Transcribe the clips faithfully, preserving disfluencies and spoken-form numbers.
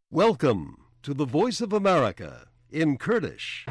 Welcome to the Voice of America in Kurdish.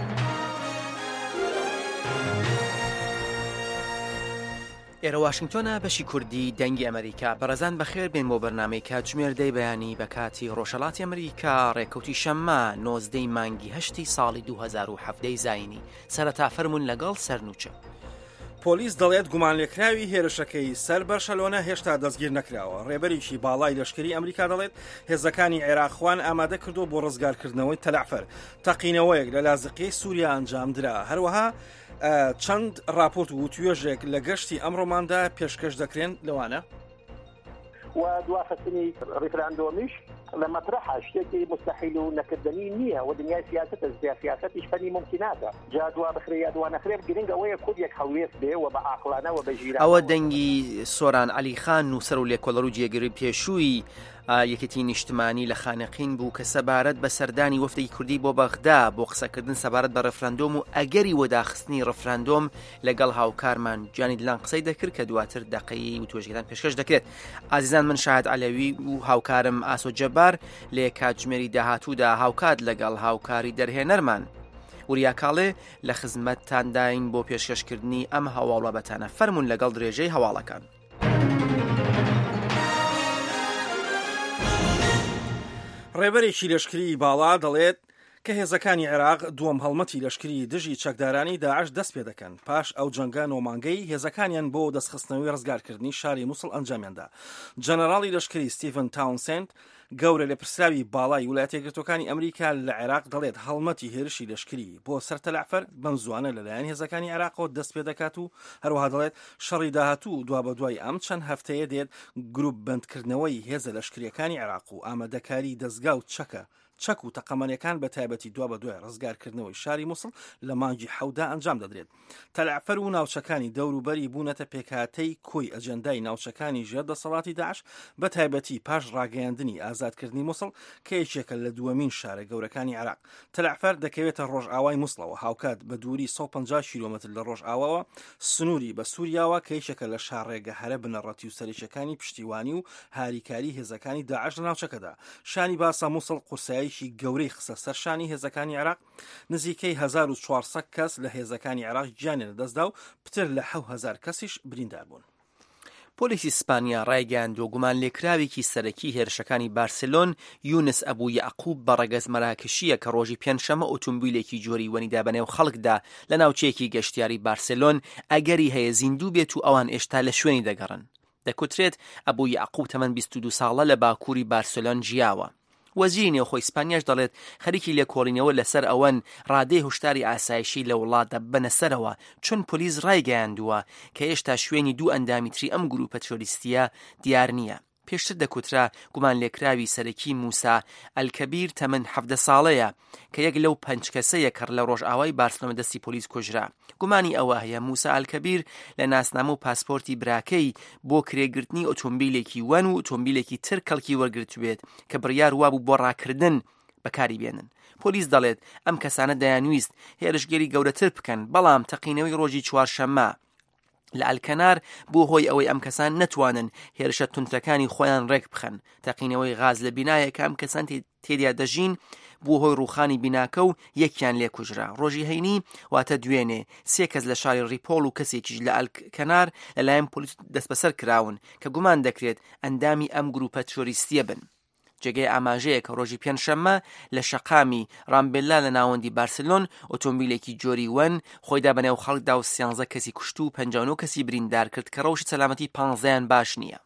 ئێرە واشنگتۆنە بەشی کوردی دەنگی ئەمریکا بەڕێزان بەخێر بێن بۆ بەرنامەی کاتژمێردەی بەیانی بە کاتی ڕۆژهەڵاتی ئەمریکا ڕێکەوتی شەممە نۆزدەی مانگی هەشتی ساڵی دوو هەزار و هەڤدەی زاینی سەرەتا فەرموون لەگەڵ سەرنووچە. پۆلیس دەڵێت گومانلێکراوی هێرشەکەی سەر بەرشەلۆنە هێشتا دەستگیر نەکراوە. ڕێبەرێکی باڵای لەشکری ئەمریکا دەڵێت هێزەکانی عێراقخوان ئامادە کردو بۆ ڕزگارکردنەوەی تەلعفەر. تەقینەوەیەک لە لازقەی سووریا ئەنجامدرا. هەروەها چەند راپۆرت و توێژێک لە گەشتی ئەمڕۆماندا پێشکەش دەکرێن لەوانە و دواخستنی ڕیفراندۆمیش لە مەطرحە شتێکی مستحیل و نەکردنی نییە و دنیای سیاسەت سیاسەتیش فەنی ممکناتە جا دوا بخرێ یا دوا نەخرێ گرنگ ئەوەیە کورد هەڵوێست بێ و بە عاقلانە و بە ژیرانە. ئەوە دەنگی سۆران عەلی خان نووسەر و لێکۆڵەر و جێگیری پێشووی یەکێتی نیشتمانی لە خانەقین بوو کە سەبارەت بە سەردانی وەفدی کوردی بۆ بەغدا بۆ قسەکردن سەبارەت بە ڕەفراندۆم و ئەگەری وەداخستنی ڕەفراندۆم لەگەڵ هاوکارمان جانی دلان قسەی دەکرد کە دواتر دەقەی و توێژگەران پێشکەش دەکرێت. ئازیزان من شاهد عەلەوی و هاوکارم ئاسۆ جەبار لە کاتژمێری داهاتوودا هاوکات لەگەڵ هاوکاری دەرهێنەرمان وریا کاڵێ لە خزمەتتانداین بۆ پێشکەشکردنی ئەم هەواڵەبەتانە فەرموون لەگەڵ درێژەی هەواڵەکان. ڕێبەرێکی لەشکری باڵا دەڵێت کە هێزەکانی عێراق دووەم هەڵمەتی لەشکری دژی چەکدارانی داعش دەست پێ دەکەن پاش ئەو جەنگە نۆمانگەی هێزەکانیان بۆ دەستخستنەوەی ڕزگارکردنی شاری مووسڵ ئەنجامیاندا. جەنەراڵی لەشکری ستیڤن تاونسند گەورە لە پرسراوی باڵای ویلایەتە یەکگرتووەکانی ئەمریکا لە عێراق دەڵێت هەڵمەتی هێرشی لەشکری بۆ سەر تەلعفەر بەم زوانە لەلایەن هێزەکانی عێراقەوە دەست پێ دەکات و هەروەها دەڵێت شەڕی داهاتوو دوا بە دوای ئەم چەند هەفتەیە دێت گروپ بەندکردنەوەی هێزە لەشکریەکانی عێراق و ئامادەکاری دەستگا و چەکە چەک و تەقەمەنیەکان بە تایبەتی دوا بە دوای ڕزگارکردنەوەی شاری مووسڵ لە مانگی حەودا ئەنجام دەدرێت. تەلعفەر و ناوچەکانی دەوروبەری بوونەتە پێکهاتەی کۆی ئەجەندای ناوچەکانی ژێر دەسەڵاتی داعش بە تایبەتی پاش ڕاگەیاندنی ئازادکردنی مووسڵ کە یەکێکە لە دووەمین شارە گەورەکانی عێراق. تەلعفەر دەکەوێتە ڕۆژئاوای مووسڵەوە هاوکات بە دووری سەد و پەنجا کیلۆمەتر لە ڕۆژئاواوە سنووری بە سووریاوە کە یەکێکە لە شارڕێگە هەرە بنەڕەتی و سەرچەکانی پشتیوانی و هاریکاری هێزەکانی داعش لە ناوچەکەدا. شانی باسا مووسڵ قورسایشی گەورەی خسە سەرشانی هێزەکانی عێراق نزیکەی هەزار و چوارسەد کەس لە هێزەکانی عێراق گیانیان لەدەستدا و پتر لە حەوت هەزار کەسیش بریندار بوون. پۆلیسی ئیسپانیا ڕایگەیاند و گومان لێکراوێکی سەرەکی هێرشەکانی بارسلۆن یونس ئەبوو یەعقوب بە ڕەگەز مەراکشیە کە ڕۆژی پێنجشەمە ئۆتۆمبیلێکی جۆری وەنیدا بەنێو خەڵکدا لە ناوچەیەکی گەشتیاری بارسلۆن ئەگەری هەیە زیندوو بێت و ئەوان ئێشتا لە شوێنی دەگەڕن. دەکوترێت ئەبوو یەعقوب تەمەن بیست و دوو ساڵە لە باکووری بارسلۆن ژیاوە. وەزیری نێوخۆی ئیسپانیاش دەڵێت خەریکی لێکۆڵینەوە لەسەر ئەوەن ڕادەی هشداری ئاسایشی لە وڵاتە بنە سەرەوە چون پۆلیس ڕایگەیاندووە کە هێشتا شوێنی دوو ئەندامی تری ئەم گروپە تۆریستیە دیار نییە. پێشتر دەکوترا گومان لێکراوی سەرەکی موسا ئەلکەبیر تەمەن حەڤدە ساڵەیە کە یەک لەو پەنج کەسەیە کە لە ڕۆژئاوای بارسلۆنە دەستی پۆلیس کوژرا. گومانی ئەوە هەیە موسا ئەلکەبیر لە ناسنامە و پاسپۆرتی براکەی بۆ کرێگرتنی ئۆتۆمبیلێکی وەن و ئۆتۆمبیلێکی تر کەڵکی وەرگرتوێت کە بڕیار وابوو بۆ ڕاکردن بەکاری بێنن. پۆلیس دەڵێت ئەم کەسانە دەیانویست هێرشگەری گەورەتر بکەن بەڵام تەقینەوەی ڕۆژی چوارشەممە لە ئەلکەنار بۆ هۆی ئەوەی ئەم کەسان نەتوانن هێرشە تونترەکانی خۆیان ڕێک بخەن. تەقینەوەی غاز لە بینایە کە ئەم کەسان تێدیا دەژین بۆ هۆی ڕووخانی بیناکە و یەکیان لێ کوژرا. ڕۆژی هەینی واتە دوێنێ سێ کەس لە شاری ڕیپۆڵ و کەسێکیش لە ئەلکەنار لەلایەن پۆلیس دەست بەسەر کراون کە گومان دەکرێت ئەندامی ئەم گروپە تۆریستیە بن. جێگەی ئاماژەیە کە ڕۆژی پێنجشەممە لە شەقامی ڕامبێلا لە ناوەندی بارسلۆن ئۆتۆمبیلێکی جۆری وەن خۆیدا بەنێو خەڵکدا و سیانزە کەسی کوشت و پەنجا و نۆ کەسی بریندار کرد کە ڕەوشی سەلامەتی پانزەیان باش نییە.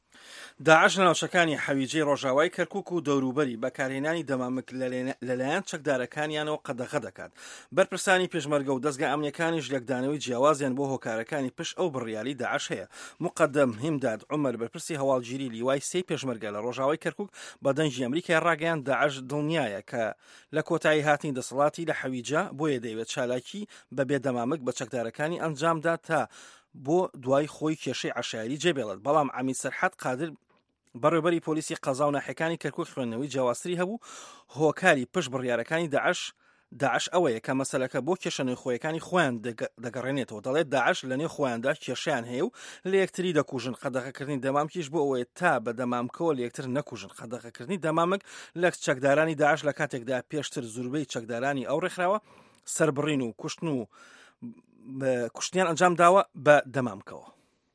داعش لە ناوچەکانی حەویجەی ڕۆژاوای کەرکووک و دەوروبەری بەکارهێنانی دەمامک لەلایەن چەکدارەکانیانەوە قەدەغە دەکات. بەرپرسانی پێشمەرگە و دەستگا ئەمنیەکانیش لەکدانەوەی جیاوازیان بۆ هۆکارەکانی پشت ئەو بڕیاری داعش هەیە. مقەدەم هیمداد عومەر بەرپرسی هەواڵگیری لیوای سێی پێشمەرگە لە ڕۆژاوای کەرکووک بە دەنگی ئەمریکای ڕاگەیان داعش دڵنیایە کە لە کۆتایی هاتنی دەسەڵاتی لە حەویجە بۆیە دەیەوێت چالاکی بە بێدەمامک بە چەکدارەکانی ئەنجامدا تا بۆ دوای خۆی کێشەی عەشایری جێبێڵێت. بەڵام عەمید سەرحەد قادر بەڕێوەبەری پۆلیسی قەزا و ناحیەکانی کەرکووک خوێندنەوەی جیاوازتری هەبوو هۆکاری پشت بڕیارەکانی داعش داعش ئەوەیە کە مەسەلەکە بۆ کێشەنەوەی خۆیەکانی خۆیان دەگەڕێنێتەوە. دەڵێت داعش لە نێو خۆیاندا کێشیان هەیە و لە یەکتری دەکوژن. قەدەغەکردنی دەمامکیش بۆ ئەوەیە تا بە دەمامکەوە لە یەکتر نەکوژن. قەدەغەکردنی دەمامک لە چەکدارانی داعش لە کاتێکدا پێشتر زوربەی چەکدارانی ئەو ڕێکخراوە سەربڕین و کوشتن و کوشتنیان ئەنجام داوە بە دەمامکەوە.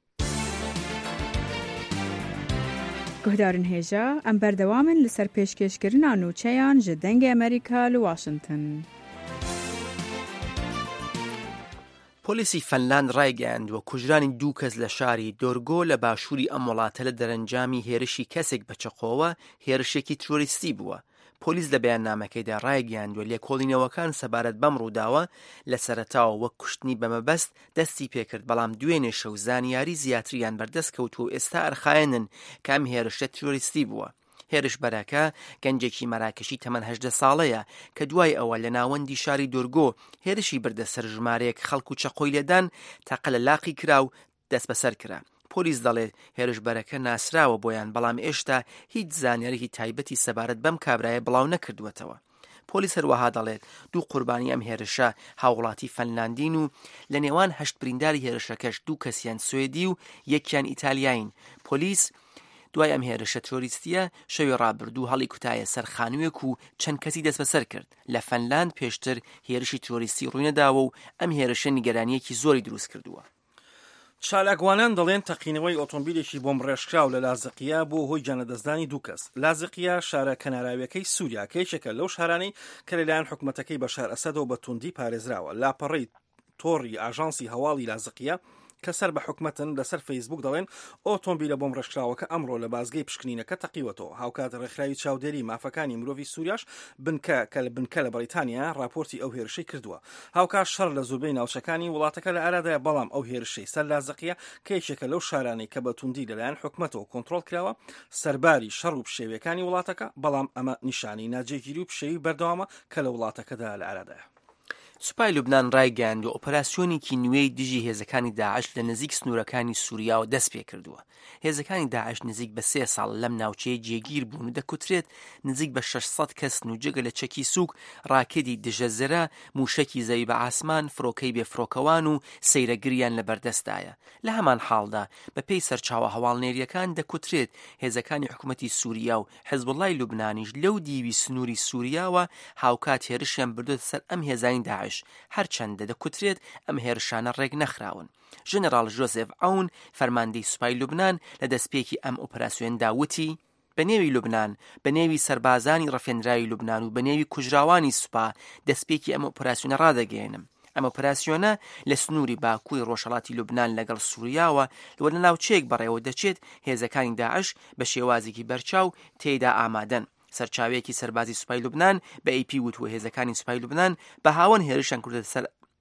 گوهدارن هێژە ئەم بەردەوامن لەسەر پێشکەشکردنا نوچەیان ji dengê ئەمریکا لە واشنگتن. پۆلیسی فەنلاند ڕایگەیاندووە کوژرانی دوو کەس لە شاری دۆرگۆ لە باشووری ئەم وڵاتە لە دەرەنجامی هێرشی کەسێک بە چەقۆوە هێرشێکی ترۆریستی بووە. پۆلیس لە بەیاننامەکەیدا ڕایگەیاندووە لێکۆڵینەوەکان سەبارەت بەم ڕووداوە لە سەرەتاوە وەک کوشتنی بەمەبەست دەستی پێکرد، بەڵام دوێنێ شەو زانیاری زیاتریان بەردەست کەوتووە و ئێستا ئەرخایەنن کە ئەم هێرشە ترۆریستی بووە. هێرش بەرەکە گەنجێکی مەراکشی تەمەن هەژدە ساڵەیە کە دوای ئەوە لە ناوەندی شاری دۆرگۆ هێرشی بردە سەر ژمارەیەک خەڵک و چەقۆی لێدان تاقە لە لاقی کرا و دەست بەسەر کرا. پۆلیس دەڵێت هێرش بەرەکە ناسراوە بۆیان، بەڵام ئێشتا هیچ زانیارێکی تایبەتی سەبارەت بەم کابرایە بڵاو نەکردووەتەوە. پۆلیس هەروەها دەڵێت دوو قوربانی ئەم هێرشە هاوڵاتی فەنلاندین و لە نێوان هەشت برینداری هێرشەکەش دوو کەسیان سوێدی و یەکیان ئیتالیاین. پۆلیس دوای ئەم هێرشە ترۆریستیە شەوی ڕابردوو هەڵی کوتایە سەر خانوویەک و چەند کەسی دەست بەسەر کرد. لە فەنلاند پێشتر هێرشی ترۆریستی ڕووینەداوە و ئەم هێرشە نیگەرانیەکی زۆری دروست کردووە. چالاکوانان دەڵێن تەقینەوەی ئۆتۆمبیلێکی بۆم ڕێژکراو لە لازقیە بۆ هۆی جانەدەستدانی دوو کەس. لازقیە شارە کەناراویەکەی سووریا کەیشێکە لەو شارانەی کە لەلایەن حکوومەتەکەی بەشار ئەسەدەوە بە توندی پارێزراوە. لاپەڕەی تۆڕی ئاژانسی هەواڵی لازقیە کە سەر بە حکومەتن لەسەر فەیسبوک دەڵێن ئۆتۆمبیلە بۆم ڕێژکراوەکە ئەمڕۆ لە بازگەی پشکنینەکە تەقیوەتەوە. هاوکات ڕێکخراوی چاودێری مافەکانی مرۆڤی سووریاش بنکە کە لە بنکە لە بەریتانیا راپۆرتی ئەو هێرشەی کردووە. هاوکات شەڕ لە زۆربەی ناوچەکانی وڵاتەکە لە ئارادایە، بەڵام ئەو هێرشەی سەر لازقیە کە یەکێکە لەو شارانەی کە بە توندی لەلایەن حکومەتەوە کۆنتڕۆڵ کراوە سەرباری شەڕ و پشێویەکانی وڵاتەکە، بەڵام ئەمە نیشانی ناجێگیری و پشێوی بەردەوامە کە لە وڵاتەکەدا لە ئارادایە. سوپای لوبنان ڕایگەیاندووە ئۆپەراسیۆنێکی نوێی دژی هێزەکانی داعش لە نزیک سنوورەکانی سووریاوە دەست پێ کردووە. هێزەکانی داعش نزیک بە سێ ساڵ لەم ناوچەیە جێگیر بوون و دەکوترێت نزیک بە شەشسەد کەس نوجەگە لە چەکی سووک، ڕاکێدی دژەزەرە، موشەکی زەوی بە ئاسمان، فڕۆکەی بێفرۆکەوان و سەیرەگریان لە بەردەستدایە. لە هەمان حاڵدا بەپێی سەرچاوە هەواڵنێریەکان دەکوترێت هێزەکانی حکوومەتی سووریا و حیزبوڵای لوبنانیش لەو دیوی سنووری سووریاوە هاوکات هێرشیان بردووە سەر ئەم هێزانی داعش، هەرچەندە دەکوترێت ئەم هێرشانە ڕێک نەخراون. ژنەڕاڵ ژۆزێف ئاون فەرماندەی سوپای لوبنان لە دەستپێکی ئەم ئۆپەراسیۆندا وتی: بە نێوی لوبنان، بە نێوی سەربازانی ڕەفێنراوی لوبنان و بە نێوی کوژراوانی سوپا دەستپێکی ئەم ئۆپەراسیۆنە ڕادەگەێنم. ئەم ئۆپەراسیۆنە لە سنووری باکووری ڕۆژهەڵاتی لوبنان لەگەڵ سووریاوە لە ناوچەیەک بەڕێوە دەچێت. هێزەکانی داعش بە شێوازێکی بەرچاو تێیدا ئامادەن. سەرچاوەیەکی سەربازی سوپای لوبنان بە ئەی پی وتووە هێزەکانی سوپای لوبنان بە هاوەن هێرشیان کردە سەر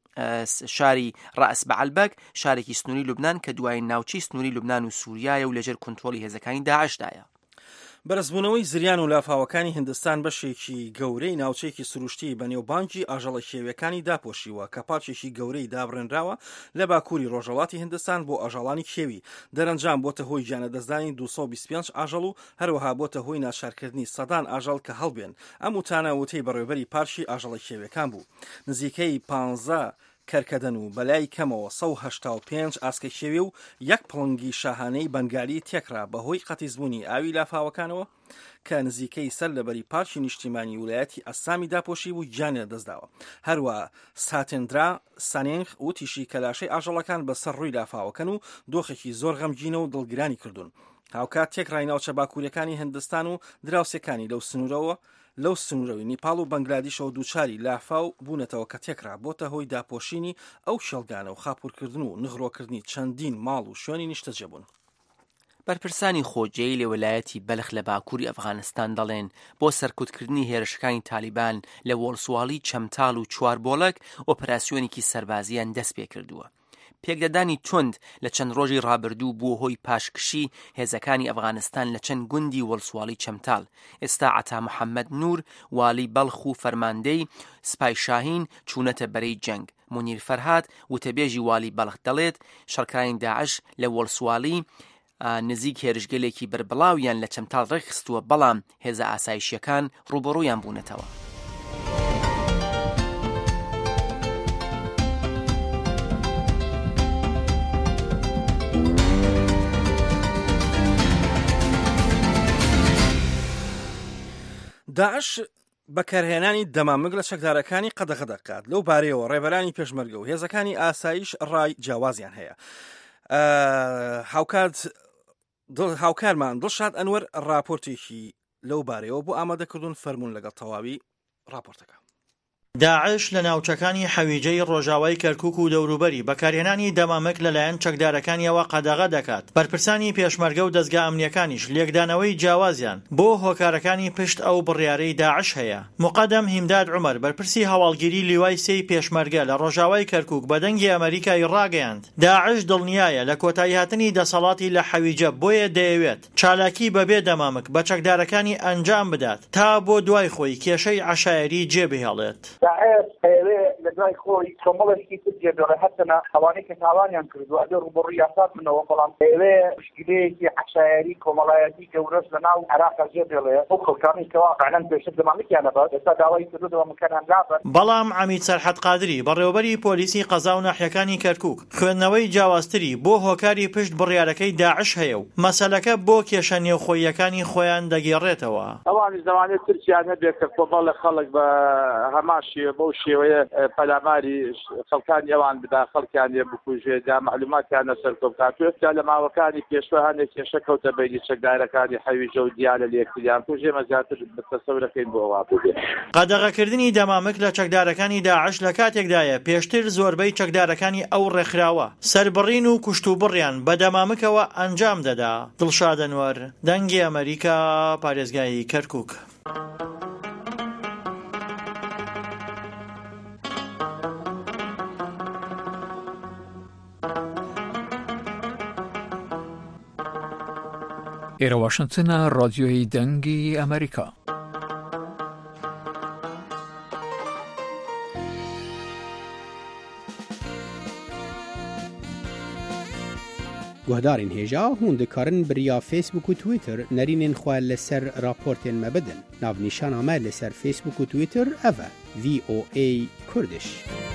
شاری ڕائس بەعەلبەک، شارێکی سنووری لوبنان کە دوای ناوچەی سنووری لوبنان و سووریایە و لەژێر کۆنتڕۆڵی هێزەکانی داعشدایە. بەرزبوونەوەی زریان و لافاوەکانی هیندستان بەشێکی گەورەی ناوچەیەکی سروشتی بەنێوبانگی ئاژەڵە کێویەکانی داپۆشیوە کە پاچێکی گەورەی دابڕێنراوە لە باکووری ڕۆژهەڵاتی هیندستان بۆ ئاژەڵانی کێوی. دەرەنجام بۆتە هۆی گیانەدەستدانی دووسەد و بیست و پێنج ئاژەڵ و هەروەها بۆتە هۆی ناچارکردنی سەدان ئاژەڵ کە هەڵبێن. ئەم وتانە وتەی بەڕێوەبەری پارکی ئاژەڵە کێویەکان بوو. نزیکەی پانزە کەرکەدەن و بەلای کەمەوە سەد و هەشتا و پێنج ئاسکە کێوی و یەک پڵنگی شاهانەی بەنگالی تێکرا بەهۆی قەتیزبوونی ئاوی لافاوەکانەوە کە نزیکەی سەر لەبەری پارکی نیشتیمانی ویلایەتی ئەسامی داپۆشی بوو گیانە دەستداوە. هەروە ساتێندرا سانێنخ وتیشی کەلاشەی ئاژەڵەکان بەسەر ڕووی لافاوەکەن و دۆخێکی زۆر غەمگینە و دڵگرانی کردوون. هاوکات تێکڕای ناوچە باکووریەکانی هیندستان و دراوسەکانی لەو سنوورەوە لەو سنوورەوەی نیپاڵ و بەنگلادیشەوە دووچاری لافاو بوونەتەوە کە تێکرا بۆتە هۆی داپۆشینی ئەو شەڵگانە و خاپورکردن و نغڕۆکردنی چەندین ماڵ و شوێنی نیشتەجێبوون. بەرپرسانی خۆجێی لە ویلایەتی بەلخ لە باکووری ئەفغانستان دەڵێن بۆ سەرکوتکردنی هێرشەکانی تالیبان لە وەڵسواڵی چەمتاڵ و چواربۆڵک ئۆپەراسیۆنێکی سەربازیان دەست پێ کردووە. پێکدەدانی تند لە چەند ڕۆژی ڕابردوو بووە هۆی پاشکشی هێزەکانی ئەفغانستان لە چەند گوندی وەڵسواڵی چەمتاڵ. ئێستا عەتا محەممەد نور والی بەڵخ و فەرماندەی سپای شاهین چوونەتە بەرەی جەنگ. مونیر فەرهاد وتەبێژی والی بەڵخ دەڵێت شەڕکردنی داعش لە وەڵسواڵی نزیک هێرشگەلێکی بربڵاویان لە چەمتاڵ ڕێکخستووە، بەڵام هێزە ئاسایشیەکان ڕوبەڕوویان بوونەتەوە. داعش بەکارهێنانی دەمامک لە چەکدارەکانی قەدەغە دەکات. لەو بارەیەوە ڕێبەرانی پێشمەرگە و هێزەکانی ئاسایش ڕای جیاوازیان هەیە. هاوکارمان دڵشاد ئەنوەر راپۆرتێکی لەو بارەیەوە بۆ ئامادەکردون فەرموون لەگەڵ تەواوی راپۆرتەکە. داعش لە ناوچەکانی حەویجەی ڕۆژاوای کەرکووک و دەوروبەری بەکارهێنانی دەمامک لەلایەن چەکدارەکانیەوە قەدەغە دەکات. بەرپرسانی پێشمەرگە و دەستگا ئەمنیەکانیش لێکدانەوەی جیاوازیان بۆ هۆکارەکانی پشت ئەو بڕیارەی داعش هەیە. مقەدەم هیمداد عومەر بەرپرسی هەواڵگیری لیوای سێی پێشمەرگە لە ڕۆژاوای کەرکووک بە دەنگی ئەمریکای ڕاگەیاند داعش دڵنیایە لە کۆتایی هاتنی دەسەڵاتی لە حەویجە بۆیە دەیەوێت چالاکی بەبێ دەمامک بە چەکدارەکانی ئەنجام بدات تا بۆ دوای خۆی کێشەی عەشایری جێبهێڵێت. لە دوای خۆی کۆمەڵێکی ترجێ دەڵێ هەتەنە ئەوانەی کە تاوانیان کردو ئەگەر ڕوبڕووی یاسات منەوە بەڵام ئێوێ مشکلەیەکی عەشایری کۆمەڵایەتی گەورەش لەناو عێراقا جێ دەڵێ ئەو خەڵکانی کەوا فعلەن پێشتر دەمامکیان نەبات ئێستا داوای کردو دەمامکیان نابن. بەڵام عەمید سەرحەد قادری بەڕێوەبەری پۆلیسی قەزا و ناحیەکانی کەرکووک خوێندنەوەی جیاوازتری بۆ هۆکاری پشت بڕیارەکەی داعش هەیە و مەسەلەکە بۆ کێشە نێوخۆییەکانی خۆیان دەگێڕێتەوە. ئەوانی زەوانێت ترکیان هەبێت کە کۆمەڵە خەڵک بە هەماشیە بەو شێوەیە پەلاماری خەڵکانی ئەوان بدا خەڵکیان لێ بکوژێت یا معلوماتیان لەسەر کۆبکاتوێت تا لە ماوەکانی پێشوە هەندێک کێشە کەوتە بینی چەکدارەکانی حەویجە و دیارە لێکتریان کوژێ مەزیاتر بەتەسەورەکەین بۆ ئەوا ببێت. قەدەغەکردنی دەمامک لە چەکدارەکانی داعش لە کاتێکدایە پێشتر زۆربەی چەکدارەکانی ئەو ڕێکخراوە سەربڕین و کوشت و بڕیان بە دەمامکەوە ئەنجام دەدا. دڵشاد ئەنوەر دەنگی ئەمریکا پارێزگای کەرکووک. ئێرە واشنتنە ڕادیۆی دەنگی ئەمریکا. گوهدارین هێژا هون دikarin biriya Facebook û Twitter nerînên xwe li ser raportên me bidin. Navnîşana me li ser Facebook û Twitter ev e V O A Kurdish.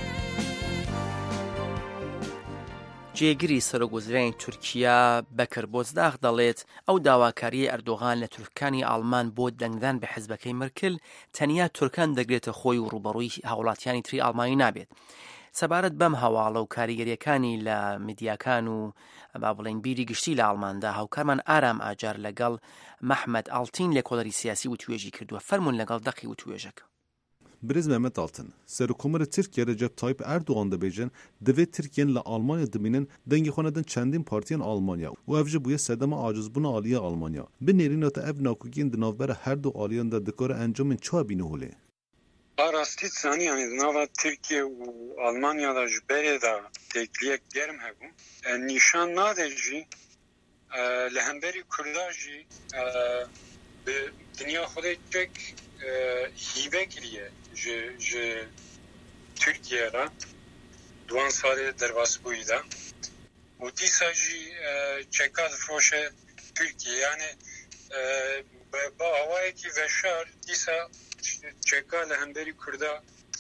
جێگیری سەرۆکوەزیرانی تورکیا بەکر بۆزداغ دەڵێت ئەو داواکاریی ئەردۆغان لە تورکانی ئاڵمان بۆ دەنگدان بە حیزبەکەی مرکل تەنیا تورکان دەگرێتە خۆی و ڕوبەڕووی هاوڵاتیانی تری ئاڵمانی نابێت. سەبارەت بەم هەواڵە و کاریگەریەکانی لە میدیاکان و با بڵێن بیری گشتی لە ئاڵماندا هاوکارمان ئارام ئاجار لەگەڵ مەحمەد ئاڵتین لە کۆڵەری سیاسی و توێژی کردووە. فەرمون لەگەڵ دەقی و توێژەکە. Birêz Mehmet Altın, Serokkomara Tirkiye Recep Tayyip Erdoğan dibêjin divê Tirkiyen li Almanya dimînin dengê xwe nedin çendîn partiyen Almanya û ev jî bûye sedema acizbûna aliyê Almanya. Bi nêrîna te ev nakokiyên di navbera her du aliyan de dikare encamên çi bîne holê? Rastî zanî yani di nava Tirkiye û Almanya da ji berê da têkiliyek germ hebû. Nîşan nade jî li hemberî Kurda jî bi dinya xwedê çek hîbe kiriye ji ji Tirkiye ra duan salê derbasbûyî da û dîsa jî çeka difroşe Tirkiye yani bi awayekî veşar dîsa çeka li hemberî Kurda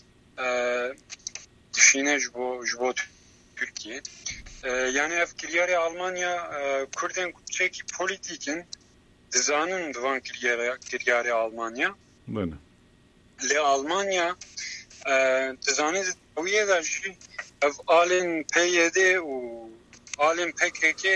dişîne ji bo ji bo Tirkiye yani ev kiryarê Almanya Kurdên çekî polîtîkin dizanin divan kiryarê Almanya Bene. Li Almanya dizanî wiyê de jî ev alên P Y D û alên P K K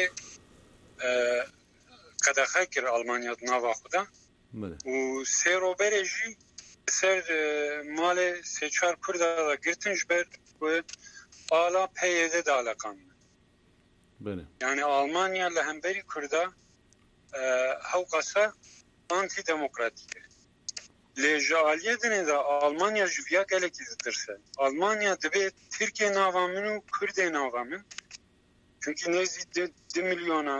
qedexe kir Almanya di nava xwe de û sê roberê jî ser malê sê çar Kurda da girtin ji ber ku ala P Y D de aleqanin. Yani Almanya li hemberî Kurda hewqasa antîdemokratîk e. Lê ji aliyê dinê de Almanya ji viya gelekî ditirse. Almanya dibe Tirkiye nava min û Kurdê nava min. Çünkü nezî di milyona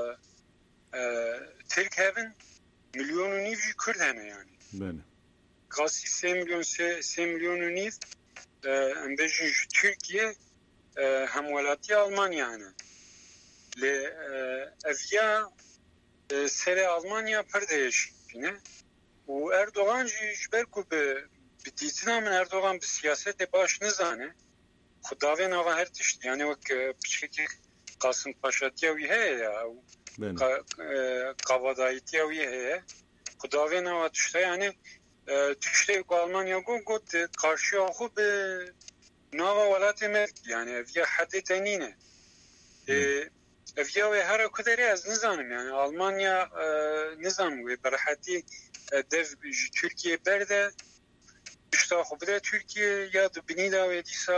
Tirk hevin, milyon û nîv jî Kurd hene yani. Bene. Qasî sê milyon sê milyon û nîv em bêjin ji Tirkiye hemwelatiya Almanya hene. Lê ev ya serê Almanya pir değişikîne. û Erdoğan jî ji ber ku bi bi dîtina min Erdoğan bi siyasetê baş nizane xwe davê nava her tiştî yani wek piçkekî Qasım Paşatiya wî heye ya qavadayîtiya wî heye xwe davê nava tişta yani tiştek Almanya got karşı axu bi nava welatê me yani eviya hedê tenîne eviya wê here ku derê ez nizanim yani Almanya nizanim wê berhetî dev ji Türkiye berde tişta xwe bide Türkiye ya dibinî da wê dîsa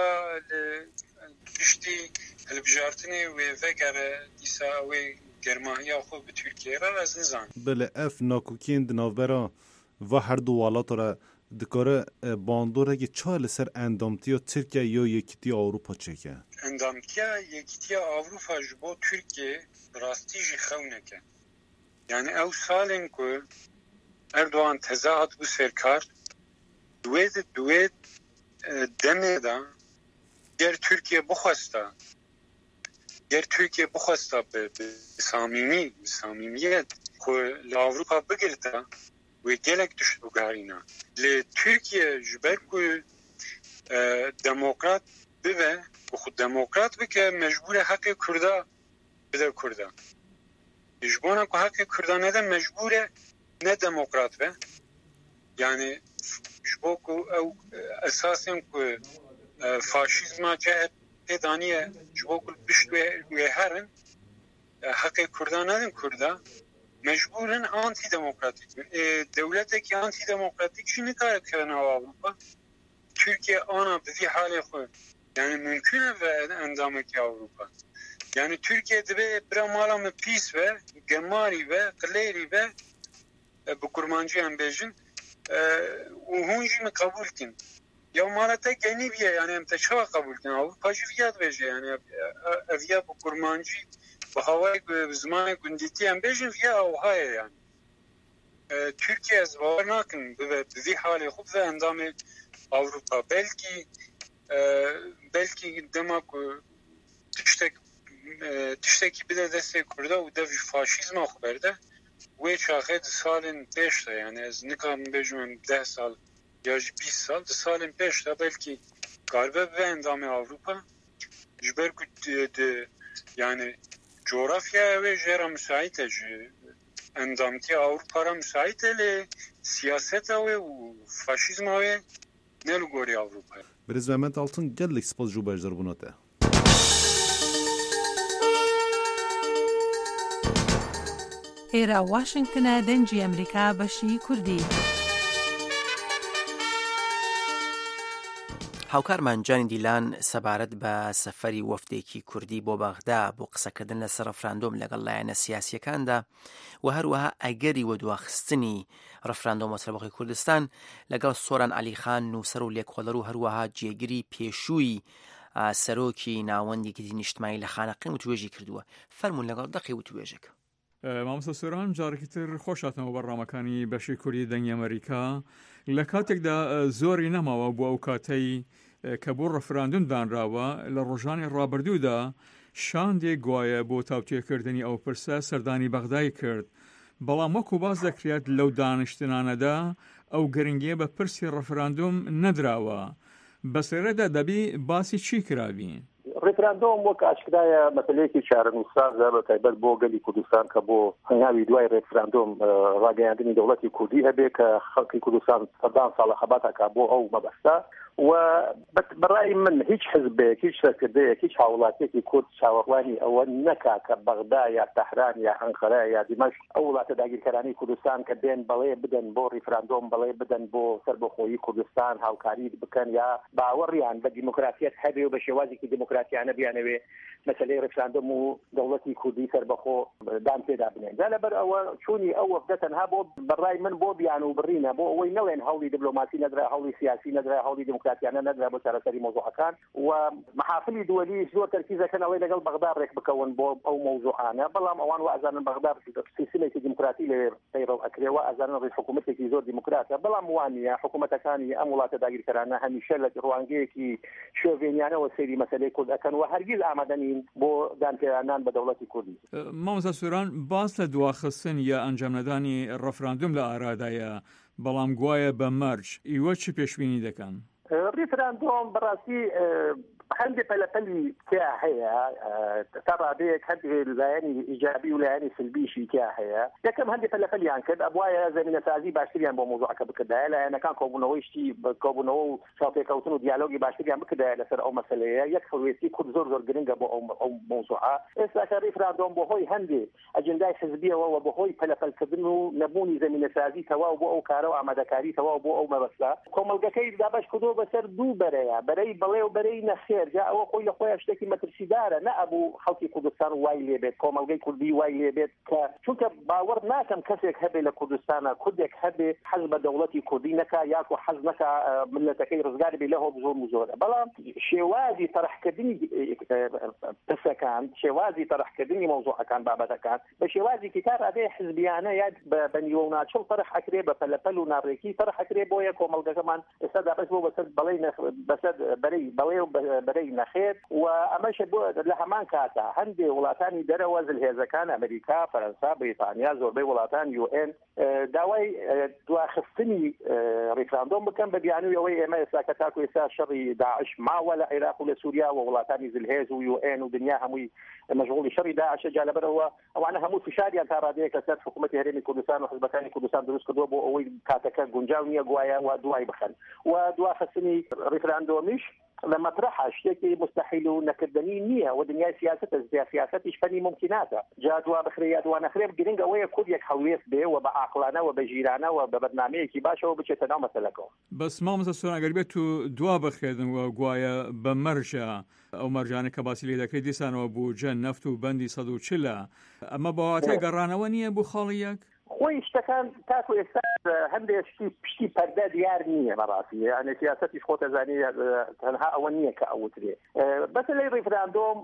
tiştî hilbijartinê wê vegere dîsa wê germahiya xwe bi Türkiye re ez nizanim. Bele ev nakokiyên di navbera ve her du walat re dikare bandoreke çar li ser endamtiya Tirkiye ya Yekîtiya Avrupa çeke? Endamtiya Yekîtiya Avrupa ji bo Tirkiye rastî jî xewneke. Yani ew salên ku Erdoğan teze hat bû serkar duwê di duwê demê de ger Tirkiye bixwesta ger Tirkiye bixwesta bi samîmî bi samîmiyet ku li Avrupa bigirta wê gelek dişt bigarîna. Li Tirkiye ji ber ku demokrat bibe xwe demokrat bike mecbûr e heqê Kurda bide Kurda. Ji bona ku heqê Kurda nede mecbûr e ne demokrat be. Yani ji bo ku ew esasên ku faşîzma C H P daniye ji bo ku pişt wê herin heqê Kurda nedin Kurda mecburen antidemokratik. E, devletekî antidemokratik jî nikare kevin Avrupa. Türkiye ana bi vî halê xwe yani mümkün e ve endamekî Avrupa. Yani Türkiye dibe bira mala me pîs ve gemarî ve qilêrî ve bi kurmancîyan bêjin û hûn jî me qebûl kin. Ya mala te genîbiye yani em te çawa qebûl kin Avrupa jî vîya dibêje yani eviya bi kurmancî bi havayê bi zimanê gundîtî em bêjin vîya ewhaye yani. Türkiye ez bawer nakin bibe bi vî halê xwe ve endamê Avrupa belkî belkî dema ku tiştek tiştekî bide destê Kurda û dev ji faşîzma xwe berde wê çaxê di salên pêş de yani ez nikarim bêjim em deh sal ya ji bîst sal di salên pêş de belkî galibe bibe endamê Avrupa ji ber ku yani coğrafyaya wê jêra müsait e ji endamtiya Avrupa ra müsait e lê siyaseta wê û faşîzma wê ne li gorî Avrupayê. Birêz Mehmet Altun gelek spas ji bejdarbûna te. ئێرە واشنگتنە دەنگی ئەمریکا بەشی کوردی. هاوکارمان جانی دیلان سەبارەت بە سەفەری وەفدێکی کوردی بۆ بەغدا بۆ قسەکردن لەسەر ڕەفراندۆم لەگەڵ لایەنە سیاسیەکاندا و هەروەها ئەگەری وەدواخستنی ڕەفراندۆم وەسەربەخۆی کوردستان لەگەڵ سۆران عەلیخان نووسەر و لێکۆڵەر و هەروەها جێگیری پێشووی سەرۆکی ناوەندێکی نیشتمانی لە خانەقین وتوێژی کردووە. فەرموون لەگەڵ دەقی وتوێژێک. مامۆستا سۆران جارێکی تر خۆشاتەوە بەڕامەکانی بەشی کوردی دەنگی ئەمریکا لە کاتێکدا زۆری نەماوە بۆ ئەو کاتەی کە بۆ ڕەفراندۆم دانراوە لە ڕۆژانی ڕابردوودا شاندێک گوایە بۆ تاوتێکردنی ئەو پرسە سەردانی بەغدای کرد. بەڵام وەکو باز دەکرێت لەو دانیشتنانەدا ئەو گرنگیە بە پرسی ڕەفراندۆم نەدراوە. بەسەرەدا دەبی باسی چی کراوی؟ ڕێفراندۆم وەک ئاشکرایە مەسەلەیەکی چارەنووسازە بە تایبەت بۆ گەلی کوردستان کە بۆ هەنگاوی دوای ڕێفراندۆم ڕاگەیاندنی دەوڵەتی کوردی هەبێ کە خەڵکی کوردستان سەدان ساڵە خەباتەکە بۆ ئەو مەبەستە و بەڕای من هیچ حزبێک هیچ سەرکردەیەک هیچ هاوڵاتێکی کورد چاوەڕوانی ئەوە نەکا کە بەغدا یا تەهران یا ئەنقەرە یا دیمەشق ئەو وڵاتە داگیرکەرانی کوردستان کە بێن بەڵێ بدەن بۆ ڕێفراندۆم بەڵێ بدەن بۆ سەربەخۆیی کوردستان هاوکاری بکەن یا باوەڕیان بە دیموکراسیەت هەبێ و بە شێوازێکی دیموکراسیانە بیانەوێ مەسەلەی ڕێفراندۆم و دەوڵەتی کوردی سەربەخۆ دان پێدا بنێن. جا لەبەر ئەوە چوونی ئەو وەفدە تەنها بۆ بەڕای من بۆ بیان و بڕینە بۆ ئەوەی نەڵێن هەوڵی دیبلۆماسی نەدرا هەوڵی سیاسی نەدرا هەوڵی دیموکراسیانە نەدرا بۆ چارەسەری مۆزوعەکان و محافلی دووەلی زۆر تەرکیزەکەن ئەوەی لەگەڵ بەغدا ڕێک بکەون بۆ ئەو مۆزوعانە بەڵام ئەوان وا ئەزانن بەغدا سیستەمێکی دیموکراتی لێ پەیڕەو ئەکرێ و ئەزانن ڕێز حکوومەتێکی زۆر دیموکراتە بەڵام وانە حکوومەتەکانی ئەم وڵاتە داگیرکەرانە هەمیشە لە ڕوانگەیەکی شۆڤێنیانەوە سەیری مەسەلەی کورد ئەکەن و هەرگیز ئامادە نین بۆ دانپێرانان بە دەوڵەتی کوردی. مامۆستا سۆران باس لە دواخستن یا ئەنجامنەدانی ڕەفراندۆم لە ئارادایە بەڵام گوایە بە مەرج ئیوە چی پێشبینی دەکەن؟ ڕێفراندۆم بەڕاستی هەندێک پەلەپەلی تیا هەیە تا ڕادەیەک هەندێک لایەنی ئیجابی و لایەنی سلبیشی تیا هەیە. یەکەم هەندێک پەلەپەلیان کرد ئەبوایە زەمینەسازی باشتریان بۆ مۆزوعەکە بکردایە، لایەنەکان کۆبوونەوەی شتی کۆبوونەوە و چاوپێکەوتن و دیالۆگی باشتریان بکردایە لەسەر ئەو مەسەلەیە. یەک هەوێتی کورد زۆر زۆر گرنگە بۆ ئەو مۆزوعە. ئێستا کە ریفراندۆم بەهۆی هەندێک ئەجندای حزبیەوە و بەهۆی پەلەپەلکردن و نەبوونی زەمینەسازی تەواو بۆ ئەو کارە و ئامادەکاری تەواو بۆ ئەو مەبەستە کۆمەڵگەکەی دابش کردو بەسەر دوو بەرەیە، بەرەی بەڵێ و بەرەی نەخێر. جا ئەوە خۆی لە خۆیان شتێکی مەترسیدارە، نە ئەبوو خەڵکی کوردستان وای لێبێت، کۆمەڵگەی کوردی وای لێبێت کە چونکە باوەڕ ناکەم کەسێک هەبێ لە کوردستانە کوردێک هەبێ حەز بە دەوڵەتی کوردی نەکا یاکو حەز نەکا ملەتەکەی ڕزگار بێ لە هۆ زۆر و زۆرە. بەڵام شێوازی تەرحکردنی پرسەکان، شێوازی تەرحکردنی مەوزوعەکان بابەتەکان بە شێوازی تا ڕادەیە حزبیانە یا بە نیوە و ناچڵ تەرح ئەکرێ، بە پەلەپەل و ناڕێکی تەرح ئەکرێ. بۆیە کۆمەڵگەکەمان ئێستا دابەست بۆ بەسەر بەڵێ بەسەر بەرەی بەڵێ و بەرەی نەخێر و ئەمەش بۆ لە هەمان کاتە هەندێک وڵاتانی دەرەوە زلهێزەکان ئەمریکا، فەرەنسا، بریتانیا، زۆربەی وڵاتان یو ئێن داوای دواخستنی ریفراندۆم بکەن بە بیانوویەوەی ئێمە ئێستا کە تاکو ئێستا شەڕی داعش ماوە لە عێراق و لە سووریا و وڵاتانی زلهێز و یو ئێن و دنیا هەمووی مەشغوڵی شەڕی داعشە. جا لەبەرەوە ئەوانە هەموو فشاریان تا ڕادەیە کە سەر حکوومەتی هەرێمی کوردستان و حزبەکانی کوردستان دروست کردووە بۆ ئەوەی کاتەکە گونجاو نییە گوایە و دوای بخەن و دواخستنی ریفراندۆمیش لە مەطرحە شتێکی مستحیل و نەکردنی نییە و دنیای سیاسەتە سیاسەتیش فەنی ممکناتە. جا دوا بخرێ یا دوا نەخرێ گرنگ ئەوەیە کورد یەک هەڵوێست بێ و بە عاقڵانە و بە ژیرانە و بە بەرنامەیەکی باشەوە بچێتە ناو مەسەلەکەەوە. بەس مامۆستا سۆران ئەگەر بێت و دوا بخێدن و گوایە بە مەرجە ئەو مەرجانە کە باسی لێ دەکەی دیسانەوە بوو جەن نەفت و بەندی سەد و چلە، ئەمە بەواتای گەڕانەوە نییە بۆ خاڵی یەک؟ خۆی شتەکان تاکو ئێستا هەندێک پشتی پەردە دیار نییە بەڕاستی، یعنی سیاسەتیش خۆتەزانی تەنها ئەوە نییە کە ئەوترێ. بەسەلەی ریفراندۆم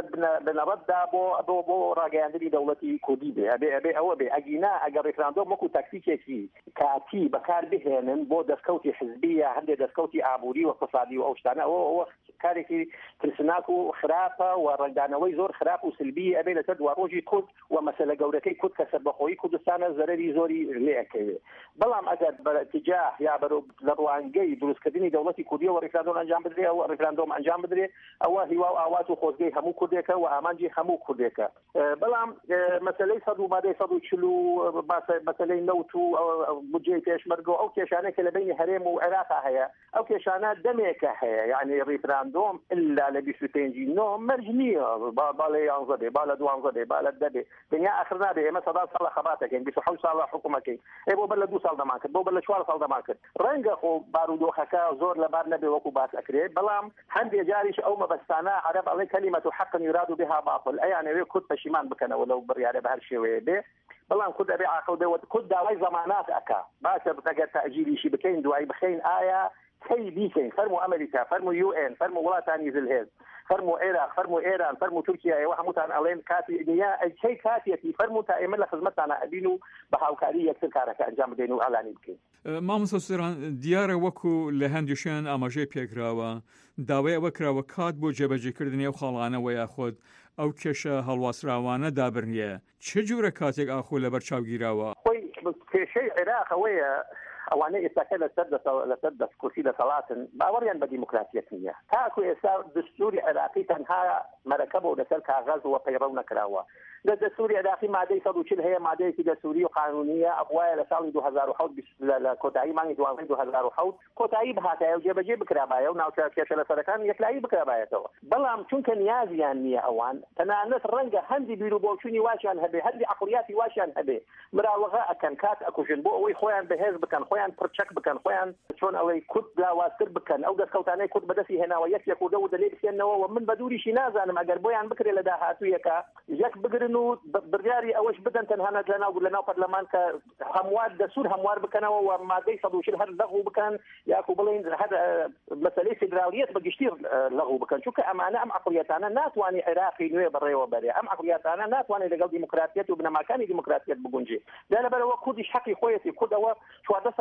بنەڕەتدا بۆ بۆ بۆ ڕاگەیاندنی دەوڵەتی کوردی بێ ئەبێ ئەبێ ئەوە بێ. ئەگینا ئەگەر ریفراندۆم وەکو تاکتیکێکی کاتی بەکار بهێنن بۆ دەستکەوتی حزبیە، هەندێک دەستکەوتی ئابووری و اقتصادی و ئەو شتانە، ئەوە ئەوە کارێکی ترسناک و خراپە و ڕنگدانەوەی زۆر خراپ و سلبی ئەبێ لەسەر دوا ڕۆژی کورد و مەسەلە گەورەکەی کورد کە سەربەخۆیی کوردستانە زەرەری زۆری لێەکەوێت. بەڵام ئەگەر بەتیجاه یا بەرەو لە ڕوانگەی دروستکردنی دەوڵەتی کوردی و ریفراندۆم ئەنجام بدرێ و ریفراندۆم ئەنجام بدرێ، ئەوە هیوا و ئاوات و خۆزگەی هەموو کوردێکە و ئامانجی هەموو کوردێکە. بەڵام مەسەلەی سەد و مادەی سەد و چل و مەسەلەی نەوت و بودجەی پێشمەرگ و ئەو کێشانەی کە لە بینی هەرێم و عێراقا هەیە، ئەو کێشانە دەمێکە هەیە. یعنی ریفراندۆم ئللا لە بیست و پێنج نۆ مەرج نییە، با لە یانزە بێ، با لە دوانزە بێ، با لە دە بێ، دنیا ئاخر نابێ. ئێمە سەدا ساڵە خەباتەکەین، بیست و حەوت ساڵە حکوومەکەین، ئێ بۆ بەر لە دوو ساڵ دەمان کرد، بۆ بەر لە چوار ساڵ دەمان کرد. ڕەنگە خۆ بارودۆخەکە زۆر لەبار نەبێ وەکو باس ئەکرێت، بەڵام هەندێک جاریش ئەو مەبەستانە عەرەب ئەڵێ کەلیمەت حەق یوراد بها باطل، ئەیانەوێ کورد پەشیمان بکەنەوە لەو بڕیارە بە هەر شێوەیە بێ. بەڵام کورد ئەبێ عاقڵ بێ و کورد داوای زەمانات ئەکا، باشە ئەگەر تەعجیلیشی بکەین دوای بخەین ئایا کەی بیکەین. فەرمو ئەمریکا، فەرمو یو ئێن، فەرمو وڵاتانی زلهێز، فەرمو عێراق، فەرمو ئێران، فەرمو تورکیا، ئێوە هەمووتان ئەڵێن کاتی دنیا ئەی کاتێکی فەرمو تا ئێمە لە خزمەتتانە ئەبین و بە هاوکاری یەکتر کارەکە ئەنجام بدەین و ئەڵانی بکەین. مامۆستا سۆران دیارە وەکو لە هەندێکیان ئاماژەی پێکراوە داوای ئەوە کراوە کات بۆ جێبەجێکردنی ئەو خاڵانەوە یاخۆت ئەو کێشە هەڵواسراوانە دابرنیە. چه جوورە کاتێک ئاخۆ لەبەر چاوگیراوە؟ خۆی کێشەی عێراق ئەوەیە ئەوانەی ئێستاکە لەسەر لەسەر دەستکوسی دەسەڵاتن باوەڕیان بە دیموکراتیەت نییە. تاکو ئێستا دستوری عێراقی تەنها مەرەکەب و لەسەر کاغەز و پەیڕەو نەکراوە. لە دەستوری عێراقی مادەی سەد و چل هەیە، مادەیەکی دەستوری و قانونیە ئەبوایە لە ساڵی دوو هەزار و حەوت لە کۆتایی مانگی دوازدەی دوو هەزار و حەوت کۆتایی بهاتایە و جێبەجێ بکرابایە و ناوچە کێشە لەسەرەکان یەکلایی بکرابایەتەوە. بەڵام چونکە نیازیان نییە ئەوان تەنانەت ڕەنگە هەندی بیر و بۆچوونی واشیان هەبێ، هەندی عقڵیاتی واشیان هەبێ، مراوەغە ئەکەن، کات ئەکوژن بۆ ئەوەی خۆیان بەهێز بکەن، خۆیان پرچەک بکەن، خۆیان چۆن ئەوەی کورد لاوازتر بکەن، ئەو دەستکەوتانەی کورد بەدەستی هێناوە یەک یەک و دە و دەلێ بسێنەوە و من بە دووریشی نازانم ئەگەر بۆیان بکرێ لە داهاتوویەکە یەک بگرن و بڕیاری ئەوەش بدەن تەنها لەناو لەناو پەرلەمان کە هەموار دەسوور هەموار بکەنەوە و مادەی سەد و چل هەر لەغو بکەن یاکو بڵێن هەر مەسەلەی فیدرالیەت بەگشتی لەغو بکەن، چونکە ئەمانە ئەم عقڵیەتانە ناتوانێت عێراقی نوێ بڕێوە بەرێ، ئەم عقڵیەتانە ناتوانێت لەگەڵ دیموکراتیەت و بنەماکانی دیموکراتیەت بگونجێ. لەبەرەوە کوردیش حەقی خۆیەتی، کوردەوە چواردە ساڵ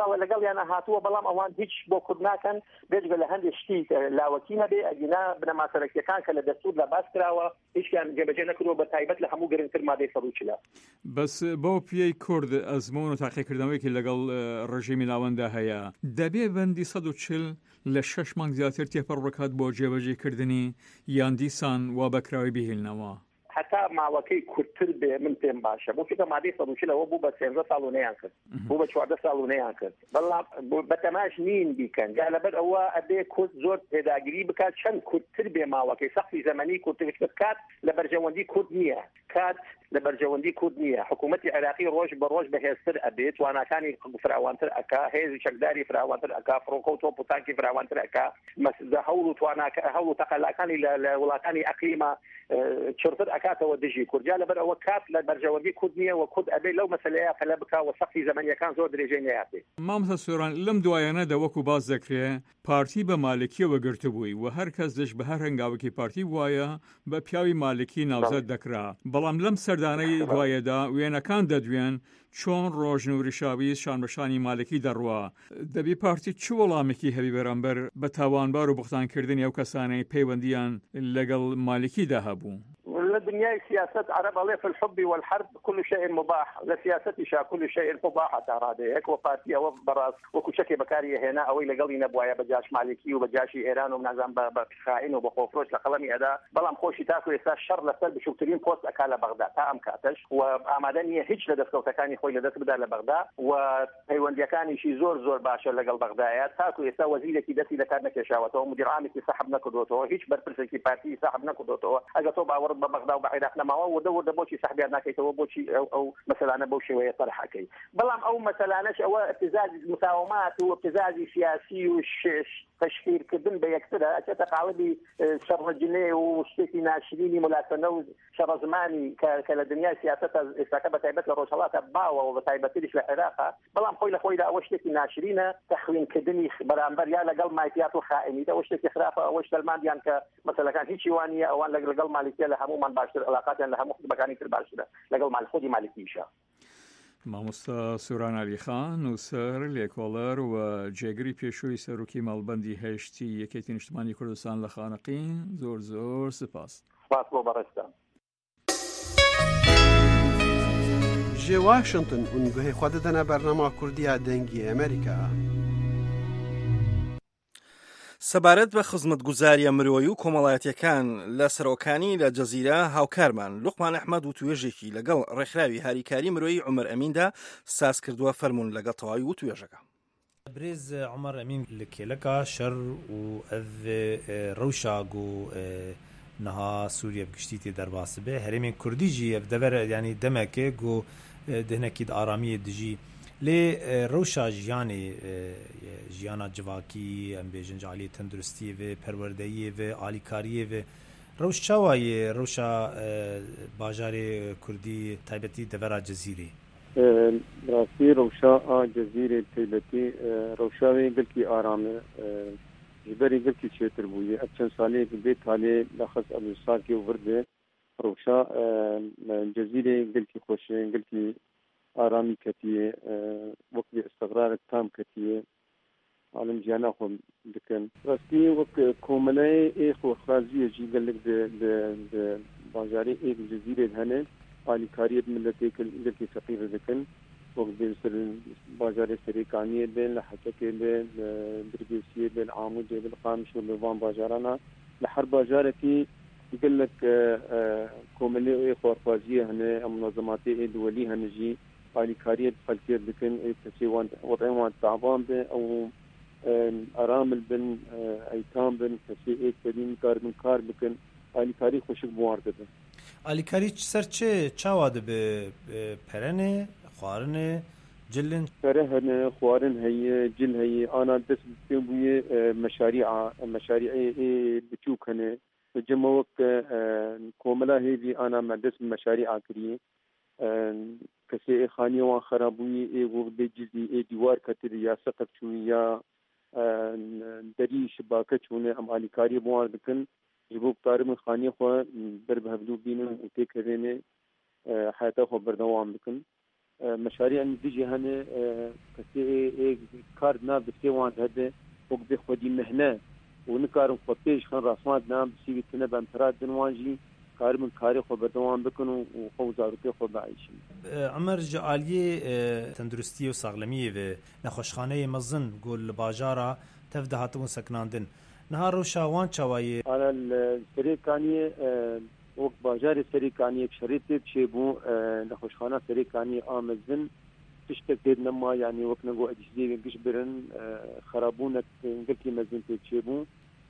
ماوە لەگەڵ یانە هاتووە بەڵام ئەوان هیچ بۆ کورد ناکەن بێجگە لە هەندێک شتی لاوەکی هەبێ ئەگینا بنەما سەرەکیەکان کە لە دەستور لە باس کراوە هیچیان جێبەجێ نەکردەوە بە تایبەت لە هەموو گرنگتر مادەی سەد و چل. بەس بۆ پێی کورد ئەزمون و تاقیکردنەوەیکی لەگەڵ ڕژیمی ناوەندا هەیە دەبێ بەندی سەد و چل لە شەش مانگ زیاتر تێپەڕڕکات بۆ جێبەجێکردنی یان دیسان وا بەکراوی بهێلنەوە حتا ماوەکەی کورتتر بێ من پێم باشە بۆ فکە مادەی سەد و چلەوە بوو بە سێنزە ساڵ و نەیان کرد بوو بە چواردە ساڵ و نەیان کرد بەڵام بە تەماش نین بیکەن جا لەبەر ئەوە ئەبێ کورد زۆر پێداگیری بکات چەند کورتتر بێ ماوەکەی سەختی زەمەنی کورتتر کات لە بەرژەوەندی کورد نییە کات لە بەرژەوەندی کورد نییە حکوومەتی عێراقی ڕۆژ بە ڕۆژ بەهێزتر ئەبێت تواناکانی فراوانتر ئەکا هێزی چەکداری فراوانتر ئەکا فڕۆکە و تۆپ و تانکی فراوانتر ئەکا مەسدە هەوڵ و تواناکە هەوڵ و تەقەلاکانی لە وڵاتانی ئەقلیمە چرتر ئەکاتەوە دژی کورد جا لەبەر ئەوە کات لە بەرژەوەندی کورد نییە و کورد ئەبێ لەو مەسەلەیە پەلە بکاوە سەختی زەمەنیەکان زۆر درێژەی نەیاتێ. مامۆستا سۆران لەم دوایانەدا وەکو باس دەکرێت پارتی بە مالکیەوە گرتبووی و هەر کەس دەش بە هەر هەنگاوێکی پارتی وایە بە پیاوی مالکی ناوزەت دەکرا بەڵام لەم سەردانەی دوایەدا وێنەکان دەدوێن چۆن ڕۆژنووری شاویز شانبەشانی مالکی دەڕوا دەبی پارتی چ وەڵامێکی هەبی بەرامبەر بە تاوانبار و بوختانکردنی ئەو کەسانەی پەیوەندیان لەگەڵ مالکیدا هەبوو. الدنيا سياسة عرب عليه في الحب والحرب كل شيء مباح لسياستي شا كل شيء مباح ترى هيك وقاتي او براس وكل شيء بكاري هنا او لقلي نبوايا بجاش مالكي وبجاشي ايران ومنظم بخائن وبخوفروش لقلمي ادا بلام خوشي تاكو يسا الشر لسل بشوكترين بوست اكالا بغداد تا ام كاتش وامادنيه هيج لدسكو تكاني خوي لدس بدا لبغداد وهيونديكاني شي زور زور باشا لقل بغداد تاكو يسا وزيري كي دسي لكانك شاوته ومدير عام كي صاحبنا كدوتو هيج بربرسكي بارتي صاحبنا كدوتو اجا تو باور بغداد وبعيرات لما هو ودور دبوشي صاحبي انا كيتو بوشي او او مثلا انا بوشي وهي طرحه كي بلام او مثلا انا او ابتزاز المساومات وابتزاز سياسي وش تشهير كدن بيكترها تقاعدي شر جنيه وشتي ناشريني ملاتنوز شر زماني كالدنيا سياستها استكبت عيبت لروشالات باوا وبتايبت ليش العراق بلام خويله خويله او شتي ناشرينه تخوين كدني برامبر يا لقل مايتيات خائني او شتي خرافه او شتي الماديان مثلا كان هيك وانيه او لقل مالكيه لها مو من باشر علاقات لها مخدمه كان يصير باشره لقل مال خودي مالكيشه مامۆستا سوران علیخان نووسەر لێکۆڵەر و جێگری پێشووی سەرۆکی ماڵبەندی هەشتی یەکێتی نیشتمانی کوردستان لە خانەقین زۆر زۆر سپاس. سپاس بۆ بەڕێستان. ji Washington û guhê xwe didine bernama Kurdiya dengî Amerîka. سەبارەت بە خزمەتگوزاریە مرۆیی و کۆمەڵایەتیەکان لە سەرۆکانی لە جەزیرە هاوکارمان لوقمان ئەحمەد و توێژێکی لەگەڵ ڕێکخراوی هاریکاری مرۆیی عومەر ئەمیندا ساز کردووە فەرمونون لەگەڵ تەواوی و توێژەکە. برێز عومەر ئەمین لە کێلەکە شەڕ و ئەڤ ڕەوشاگ و نەها سووریە بگشتی تێ دەرباس بێ هەرێمێن کوردیژی ئەف دەبەرە ینی دەمەکێک و دهنەکی ئارامیە دژی لێ ڕەوشا ژیانێ ژیانە جڤاکی ئەم بێژن جالی تەندروستیێ پەروەردەیێ ئالیکاریێ ڕەوش چاوایە ڕەوشا باژارێ کوردی تایبەتی دەڤەرا جەزیرێ ڕاستی ڕەوشا ئا جەزیرێ تایبەتی ڕەوشاوێ گەلکی ئارامە ژبەری گەلکی چێتر بوویە ئەف چەند ساڵەیەک بێت هالێ لەخەس ئەبوساکی و وردێ ڕەوشا جەزیرێ گەلکی خۆشێ گەلکی ئارامی کەتیە وەک استقرارێک تام کەتیە عالم ژیانە خۆم دکەن ڕاستی وەک کۆمەلای ئێ خۆخوازیەژی گەلک باژارێ ئێک جەزیرێت هەنێ ئالیکاریەت ملەتێک گەلکی فەقیر دەکەن وەک بێسەر باژارێ سەرێکانیە بێن لە حەکەکێ بێن لە درگێسیە بێن ئاموودێ بێن قامش و لەوان باژارانە لە هەر باژارێکی گەلک کۆمەلێ ئێ خۆخوازیە هەنێ ئەم منەظەماتێ ئێ دووەلی هەنەژی ئالیکاریەت خەلکێت دکن ئێ کەسێ وەضعیان تاوان بێ ئەو ئارامل بن ئەیتام بن کەسێ ئێ کەرین کار بن کار بکەن ئالیکاری خۆشک بوار دەبن. ئالیکاری سەر چێ چاوا دەبێ پەرەنێ خواردنێ جلن پەرە هەنێ خواردن هەیە جل هەیە ئانا دەست پێ بوویە مەشاریعە مەشاریعێ بچووک هەنێ جمە وەک کۆمەلا هێوی ئانا مەدەست مەشاریعا کریە کەسێ ئێ خانیەوان خەراببووی ئێ بۆ بێ جزی ئێ دیوار کەتر یا سەقف چووی یا دەری شباکە چوونێ ئەم ئالیکاری بوار دکن ji bo bitarî min xaniyê xwe ber bi hevdû bînin û têkevênê heta xwe berdewam bikin مشاريع نتيجة هنا كسي كارد ناب بسي وان هذا وقد خدي مهنة ونكارم خطيش خن راسمات نام بسي تنب امتراد دنوانجي كار من كاري خو بدوام بكنو وخو زارتي خو بعيشين. عمر جاليه تندرستي وساغلميه و نخوشخانه مزن قول باجارا تفده هاتون سكناندن نهار روشاوان چواي على السريكانيه وقت باجار سريكانيه بشريطه تشيبو نخوشخانه سريكانيه امزن تشتكيد نما يعني وقت نقو اجزي قشبرن خرابونك نقلكي مزن تشيبو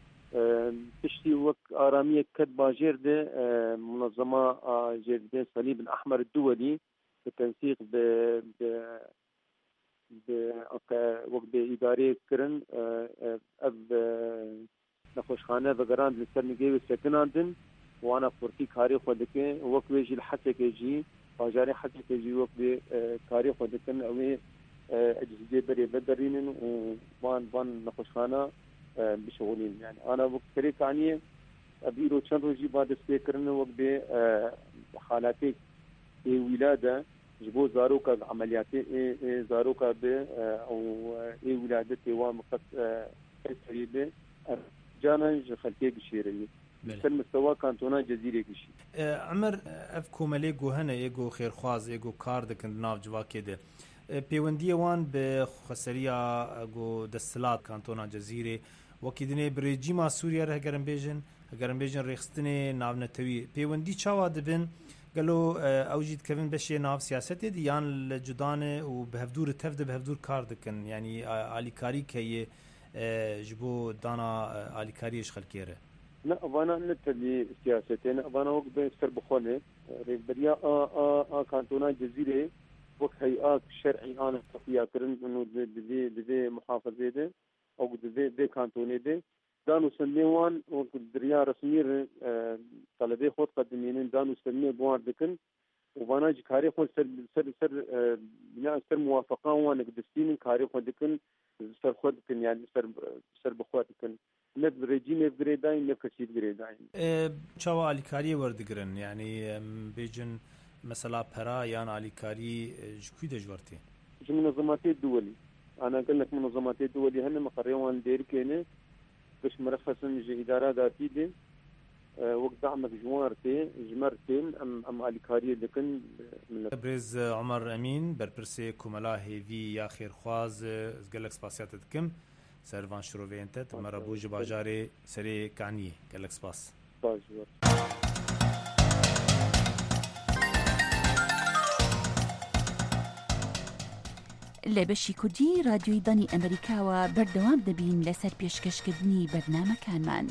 تشتي وقت آرامية كد باجر ده منظمة جردين صليب الأحمر الدولي بالتنسيق ب ب ب وقت بإدارة كرن أب نخوشخانة بقران لسر نجيب سكناندن وأنا فرتي كاري خودك وقت ويجي الحسك يجي باجاري حسك يجي وقت كاري خودك أوي أجهزة بري بدرين وبان بان نخوشخانة بشغلين يعني أنا وقت كريك عني أبيرو چند روزي بعد استيكرن وقت بحالاتي ولادة جبو زاروكا عملياتي زاروكا ب أو ولادة تيوان مقص تريبه جانج خلتي بشيرني مثل مستوى كانتونا جزيرة كشي عمر أف كومالي جو هنا يجو خير خواز يجو كارد كن ناف جوا كده پیوندی وان به خسریا گو دستلات کانتونا جزیره وکیدنه برجیما سوریه ره گرم بیژن گرم بیژن رخصتنه ناونتوی پیوندی چاوا دبن قالو اوجد كيفن بشي ناف سياسته دي يان لجدانه وبهفدور تفد بهفدور كاردكن يعني علي كاري كي جبو دانا علي كاري يشخل كيره لا وانا نتلي سياستين وانا وقت بيستر بخونه ريبريا ا ا كانتونا جزيره وقت هيئات شرعي انا تقيا كرن انه دي دي محافظه دي او دي دي كانتوني دي دانو سنيوان وقت دريا رسمي طلبه خود قدمين دانو سني بوار دكن وبانا جكاري خود سر سر سر بناء سر موافقه وان قدستين كاري خود دكن سر خود دكن يعني سر سر بخوات دكن نت ريجيم غريداين نفسيت غريداين ا چاوا عليكاري وردگرن يعني بيجن مثلا برا يان عليكاري جكوي دجورتي منظمات الدولي انا قلت لك منظمات الدولي هن مقريوان دير كينه باش مرخصن جي اداره ذاتي دي وقت دعمك جوارتي جمرتين ام ام عليكاري لكن بريز عمر امين بربرسي كوملا هيفي يا خير خواز قالك سباسيات دكم سيرفان شروفينتت مربوج باجاري سري كاني قالك سباس لە بەشی کوردی رادیۆی دانی ئەمریکاوە بەردەوام دەبین لەسەر پێشکەشکردنی بەرنامەکانمان.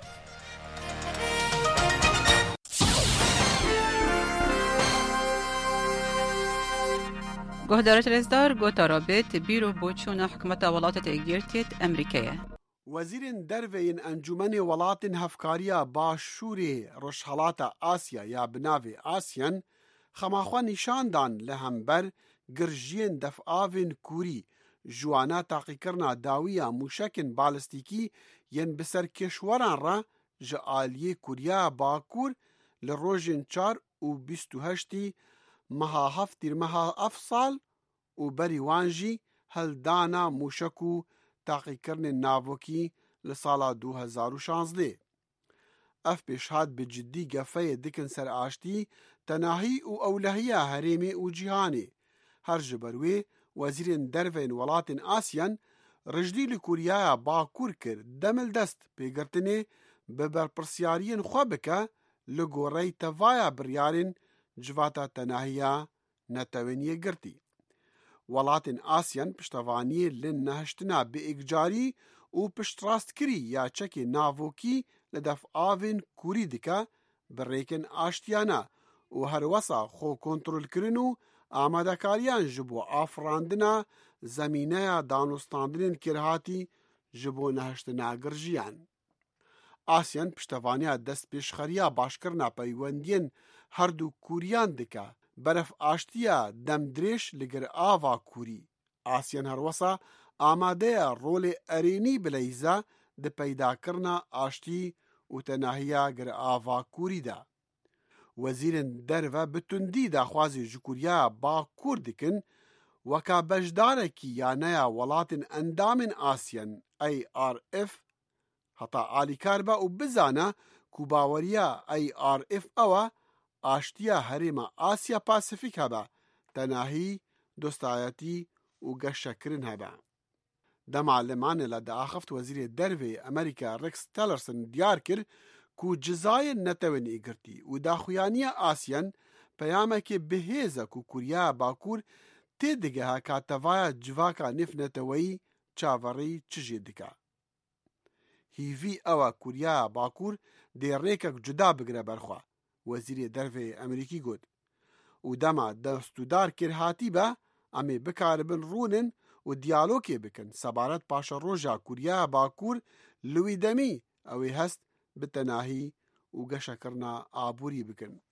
گهدارت رزدار گوتا رابط بیرو بوچونا حکومت ولات تگیرتیت امریکیه. وزیرین دروین انجمن ولاتن هفکاریا باشوری رشحالات آسیا یا بناوی آسیان خماخوا نشاندان لهمبر گرژین دفعاوین کوری جوانا تاقیکرنا داویا موشکن بالستیکی ین بسر کشوران را جعالی کوریا باکور لروژن چار و بیست و هشتی مها هفتیر مها افصال و بری وانجی هل دانا موشکو تاقیکرن ناوکی لسالا دو هزار و شانزده. اف پیشهاد بجدی گفه دکن سر آشتی تناهی و اولهیه هریمی و جیهانی. هر جبروی وزیرین دروین ولاتن آسیان رجدی لکوریا باکور کرد دمل دست پیگرتنی ببرپرسیارین خوابکه لگوری توایا بریارین جواتا تناهیه نتوینیه گرتی. ولاتن آسیان پشتوانی لن نهشتنا به اگجاری و پشتراست کری یا چکی ناوکی لدف آوین کوری دکه بریکن آشتیانا و هر وسا خو کنترول کرنو آماده کاریان جبو آفراندنا زمینه دانستاندنین کرهاتی جبو نهشتنا گرجیان. آسیان پشتوانی دست پیشخریا باشکرنا پیوندین هر دو کوریان دکه برف آشتیا دم دریش لگر آوا کوری. آسیان هر وسا آماده رول ارینی بلیزا ده پیدا کرنا آشتی و تناهیا گر آوا کوری دا. وەزیرن دەرڤە بتوندی داخوازی ji Kuriya Bakur dikin weka beşdarekî yaneya welatên endamên Asyan A R F heta alîkar be û bizane ku baweriya A R F ew aştiya Herêma Asya Pasifîk hebe, tenahî, dostayetî û geşekirin hebe. Dema Limanê de axeft Wezîrê Dervê Amerîka Rex Tillerson diyar kir ku cizayên netewên girtî û daxuyaniya Asyan peyamekê bihêz e ku Kuriya Bakur tê digeha ka tevaya civaka nêfneteweyî çaverî çi jê dike. Hîvî ew e Kuriya Bakur dê rêkek cuda bigire berxwe, Wezîrê Dervê Amerîkî got. û dema destûdar kir hatî be em ê bikaribin rûnin û diyalogê bikin sebaret paşa roja Kuriya Bakur li wî demî ew ê hest bi tenahî û geşekirina aborî bikin.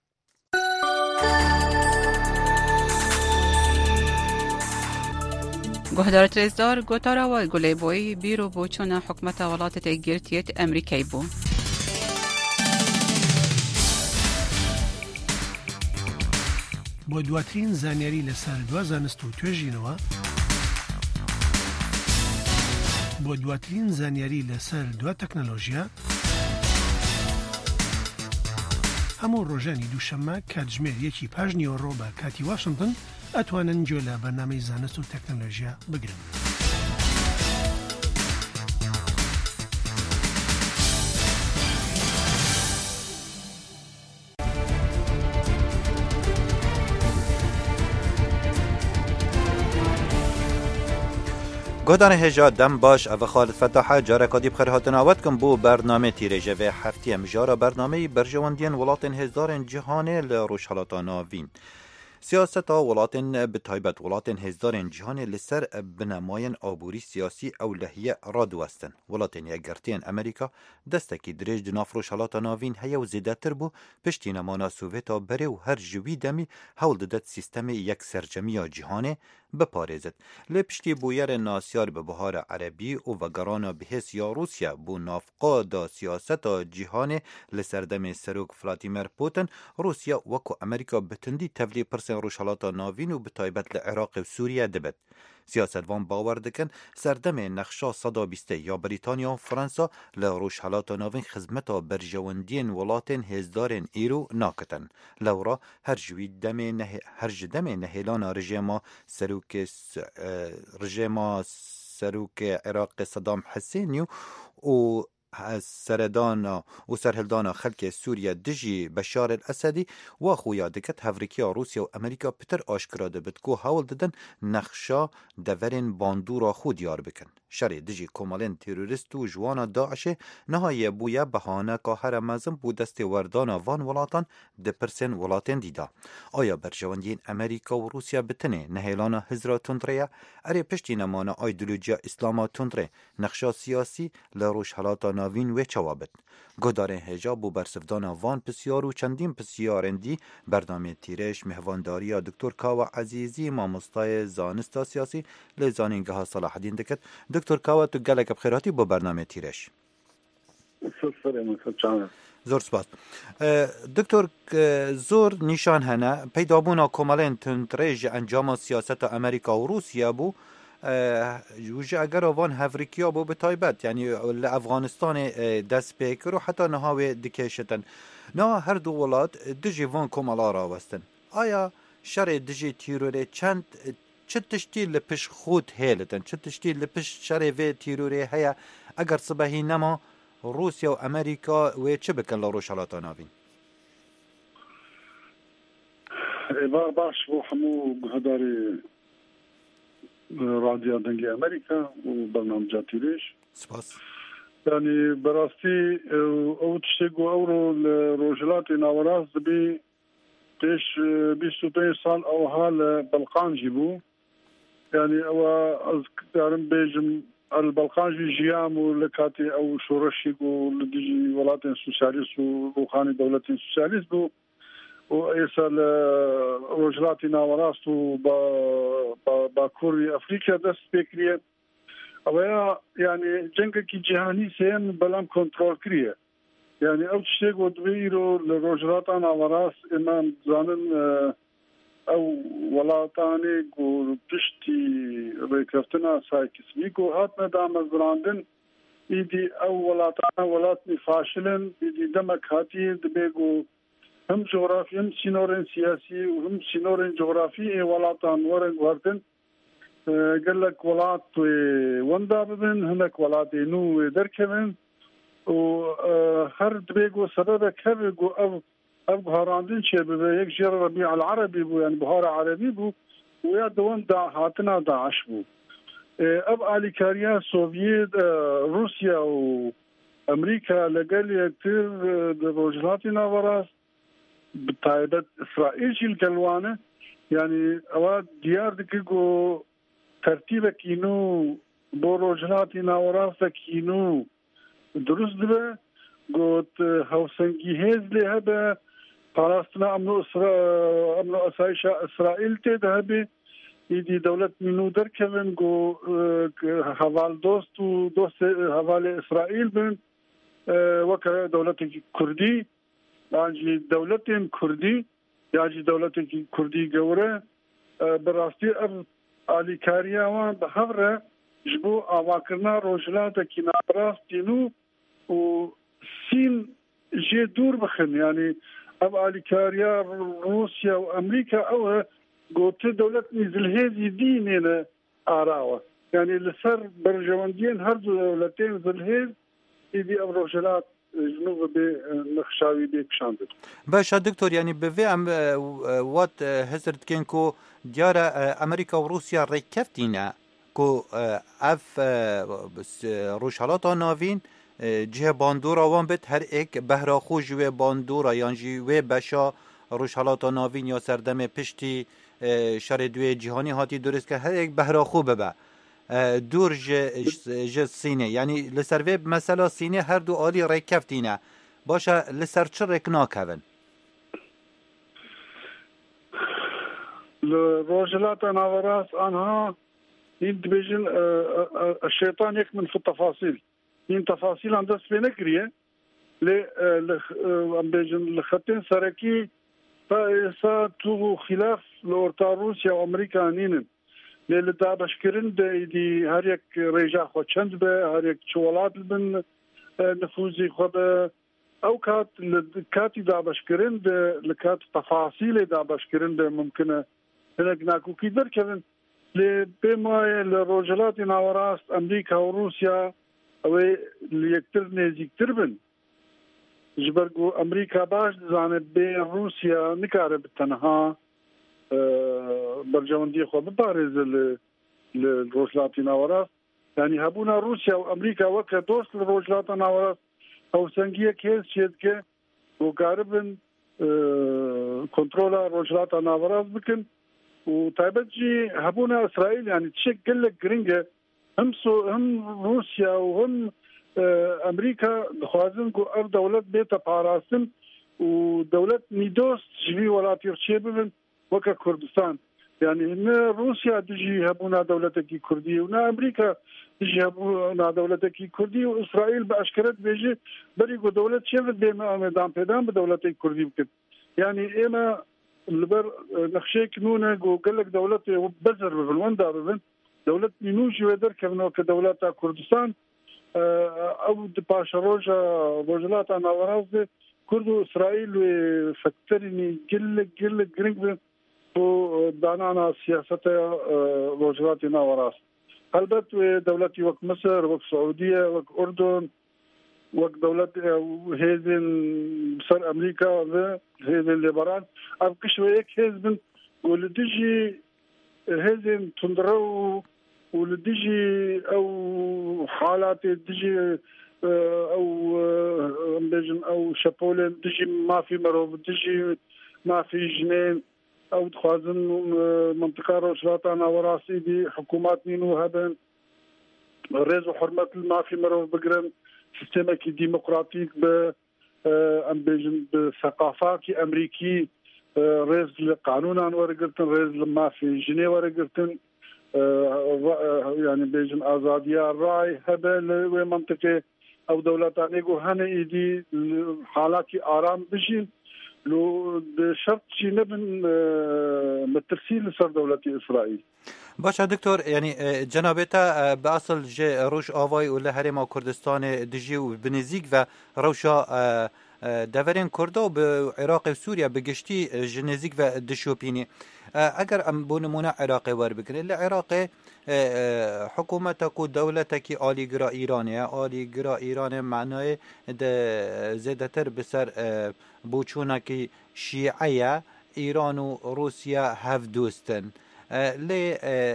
گهدار ترزدار گوتارا و گلی بوی بیرو بوچون حکمت ولاتت گرتیت امریکای بو. بۆ دواترین زانیاری لەسەر دوا زانست و توێژینەوە بۆ دواترین زانیاری لەسەر دوا تەکنەلۆژیا هەموو ڕۆژانی دووشەممە کاتژمێر یەکی پاش نیوەڕۆ بە کاتی واشنگتن ئەتوانن گوێ لە بەرنامەی زانست و تەکنەلۆژیا بگرن. گودان هجا دم باش او خالد فتاحه جاره کادی بخیر هاتن آوت کن بو برنامه تیرجه و هفتی امجاره برنامه برجواندین ولاتن هزارن جهانه لروش حالاتا ناوین. سیاست ولاتن بتایبت ولاتن هزارن جهان لسر بنماین آبوری سیاسی او لحیه رادو استن. ولاتن یگرتین امریکا دستکی درج دناف روش حالاتا ناوین هیا و زیده تر بو پشتی نمانا سوویتا بره و هر جوی دمی هول دادت سیستم یک سرجمی جهانه بپارێزێت لێ پشتی بوویەرە ناسیار بە بەهارە عەرەبی و vەگەڕانە بەهێز یا رووسیا بوو نافقادا سیاسەتا جیهانê li ser demê Serok Vladimir Putin Roosya wekû Amerîka bi tundî tevlî pirsên rojhilata navîn û bi taybet li Iraqê û Sûriye dibet. Siyasetvan bawer dikin serdemê nexşa seda bîstê ya Brîtanya û Fransa li rojhilata navîn xizmeta berjewendiyên welatên hêzdarên îro nakitin. Lewra her ji wî demê her ji demê nehêlana rejêma Serokê rejêma Serokê Iraqê Sedam Hüseynî û سردانا و سرهلدانا خلک سوریه دجی بشار الاسدی و خویا دکت هفریکیا روسیا و امریکا پتر آشکرا دبت کو هاول ددن نقشا دورین باندورا خود یار بکن. شری دجی کمالین تروریست و جوانا داعش نهایی بویا بهانه که هر مزم بو دست وردانا وان ولاتان ده پرسن ولاتن دیدا. آیا برجواندین امریکا و روسیا بتنه نهیلانا هزرا تندره اری پشتی نمانا ایدولوژیا اسلاما تندره نقشا سیاسی لروش حالاتا ناوین و چوابت. گداره هجاب و برسفدان وان پسیار و چندین پسیارندی برنامه تیرش مهوانداری دکتر کاوا عزیزی مامستای زانستا سیاسی لزانینگه ها صلاح الدین دکت. دکتر کاوا تو گلک بخیراتی با برنامه تیرش. زور سپاس. دکتر زور نشان هنه پیدابونا کمالین تندرج انجام سیاست امریکا و روسیا بو وجه اگر آوان هفریکیا بو به تایبت یعنی لافغانستان دست پیکر و حتی نهاوی دکیشتن نه هر دو ولاد دجی وان کمالا را وستن. آیا شر دجی تیروره چند چه تشتی لپش خود هیلتن چه تشتی لپش شر و تیروره هیا اگر صبحی نما روسیا و امریکا و چه بکن لروش حالاتا ناوین؟ ایوار باش بو همو هداری رادیو دنگی امریکا و برنامه تیرش سپاس. یعنی براستی او تشتگو او رو روجلات ناوراز بی تش بیست و پنج سال او حال بلقان جیبو یعنی او از دارم بیجم البلقان جیام و لکاتی او شورشی گو لدیجی ولاتین سوسیالیست و روحانی دولتین سوسیالیست بو و ایسا روجلاتی ناوراست و با با کوری افریقیا دست بکریه اویا یعنی جنگ کی جهانی سیم بلام کنترل کریه يعني او شتێک بۆ دوێرۆ لە ڕۆژهەڵاتە ناوەڕاست ئێمە دەزانن ئەو وڵاتانێک و پشتی ڕێکەوتنە سایکسمیک و هاتنە دامەزراندن ئیدی ئەو وڵاتانە وڵاتنی فاشلن ئیدی دەمەک هاتی دەبێت و هم جغرافی هم سینۆرên سیاسی و هم سینۆرên جغرافی وڵاتان وەرن گواردن gelek welat wenda bibin hinek welatê nû wê derkevin û her dibê got sebebek hebe got ev ev buharandin çê bibe yek jê Rebî'el Erebî bû yani buhara Erebî bû û ya di wenda hatina Daeş bû. Ev alîkariya Sovyêt Rusya û Amerîka legel yektir di Rojhilatê Navêrast bi taybet İsraîl jî li gel wan e yani ewa diyar dike got tertîbekî nû bo Rojhilatê Navêrastekî nû durust dibe got hewsengî hêz lê hebe parastina emno asayişa İsraîl tê de hebe îdî dewletî nû derkevin got hevaldost û dostê hevalê İsraîl bin weke dewletekî Kurdî yan jî dewletên Kurdî ya jî dewletekî Kurdî gewre bi rastî ev alîkariya wan bi hev re ji bo avakirina rojhilatekî navêrastî nû û sîn jê dûr bixin yani ev alîkariya Rusya û Amerîka ew e gotu dewletî zilhêzî dînê arawa yani li ser berjewendiyên her du dewletên zilhêz îdî ev rojhilat jinû bê nexşawî bê kişandin. Başa doktor yani bi vê em wat hezir dikin ku diyara Amerîka û Rusya rêkefdîne ku ev rojhilata navîn cihê bandora wan bit her ek behraxwe ji wê bandora yan jî wê beşa rojhilata navîn ya serdemê piştî şerê duê cîhanî hatî durist ke her ek behraxwe bibe. دور ji Sînê yani li ser vê mesela Sînê her du alî rêkefdîne başa li ser çi rêk nakevin? Li Rojhilata Navêrast anha hîn dibêjin şeytan yek min fi tefasîl hîn tefasîlan dest pê nekiriye lê em bêjin li xetên serekî ta êsa tu xilaf li orta Rusya û Amerîka nînin lê li dabeşkirin de îdî her yek rêja xwe çend be her yek çi welat bin nifûzê xwe be ew kat li katî dabeşkirin de li kat tefasîlê dabeşkirin de mumkin e hinek nakokî derkevin lê pêmaye li Rojhilatê Navêrast Amerîka û Rusya ew ê li yektir nêzîktir bin ji ber ku Amerîka baş dizane bê Rusya nikare bi tenha berjewendiyê xwe biparêze li li Rojhilatê Navêrast yani hebûna Rusya û Amerîka weke dost li Rojhilata Navêrast hewsengiyek hêz çê dike û garibin kontrola Rojhilata Navêrast bikin û taybet jî hebûna İsraîl yani tişek gelek giring e hem hem Rusya û hem Amerîka dixwazin ku ev dewlet bête parastin û dewlet nîdost ji vî welatê çê bibin weke Kurdistan yani ne Rusya dijî hebûna dewletekî Kurdî û ne Amerîka dijî hebûna dewletekî Kurdî û İsraîl bi eşkere dibêje berî ku dewlet çêvir dême amêdan pêdan bi dewletekî Kurdî bikin yani ême li ber nexşeyekî nû ne ku gelek dewletê bezir bibin wenda bibin dewletî nû jî wê derkevin weke dewleta Kurdistan ew di paşa roja Rojhilata Navêrast de Kurd û İsraîl wê fekterînî gelek gelek giring bin bu danana siyaseta Rojhilatê Navêrast helbet wê dewletî wek Misir wek Suûdiye wek Urdun wek dewlet hêzên ser Amerîka ve hêzên liberal ev kiş wê yek hêz bin û li dijî hêzên tundrew û li dijî ew halatê dijî ew em bêjin ew şepolên dijî mafî mirov dijî mafî jinên ew dixwazin mintika Rojhilata Navêrastî dî hikûmatî nû hebin rêz û hurmet li mafî mirov bigirin sistêmekî dîmokratîk bi em bêjin bi seqafakî Emerîkî rêz li qanûnan wergirtin rêz li mafî jinê wergirtin yani bêjin azadiya ray hebe li wê mintiqê او دولتانه گو هنه ایدی حالاتی آرام بجین لو شرط شي نبن مترسيل لسر دولة إسرائيل. باشا دكتور يعني جنابتا بأصل جي روش آواي ولا هرم كردستان دجي وبنزيك و روشا دورين كردو بعراق وسوريا بقشتي جنزيك و دشوبيني اگر ام بونمونا عراقي ور بكري العراق حكومتك ودولتك آليگرا ايرانية آليگرا ايران معناه زيادتر بسر بوچونك شيعية ايران و روسيا هف دوستن لی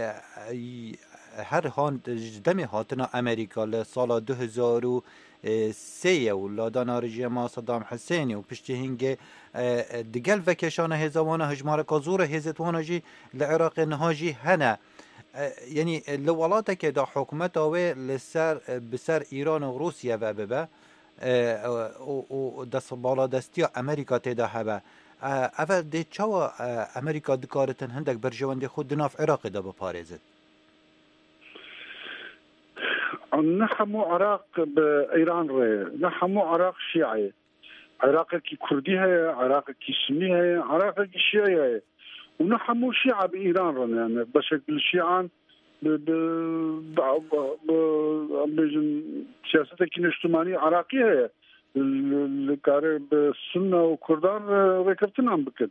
هر هان دمی هاتنا امریکا لسال دو هزار و سه و لادانا رژیم صدام حسینی و پشتی هنگه دگل وکشان هزوانه هجمار کازور هزتوانه جی لعراق نهاجی هنه یعنی لولاته که دا حکومت آوه لسر بسر ایران و روسیه و ببه و دست بالا دستی امریکا تیده هبه اول دی چوا امریکا دکارتن هندک برجوانده خود دناف عراق دا بپارزد نحمو عراق بإيران رأي نحمو عراق شيعي عراق كي كردي هي عراق كي سني هي عراق كي شيعي هي ونحمو شيعة بإيران رأي يعني بشكل الشيعان ب ب ب ب سياستك الاجتماعية عراقية هي الكاري بالسنة وكردان ركبتنا عم بكت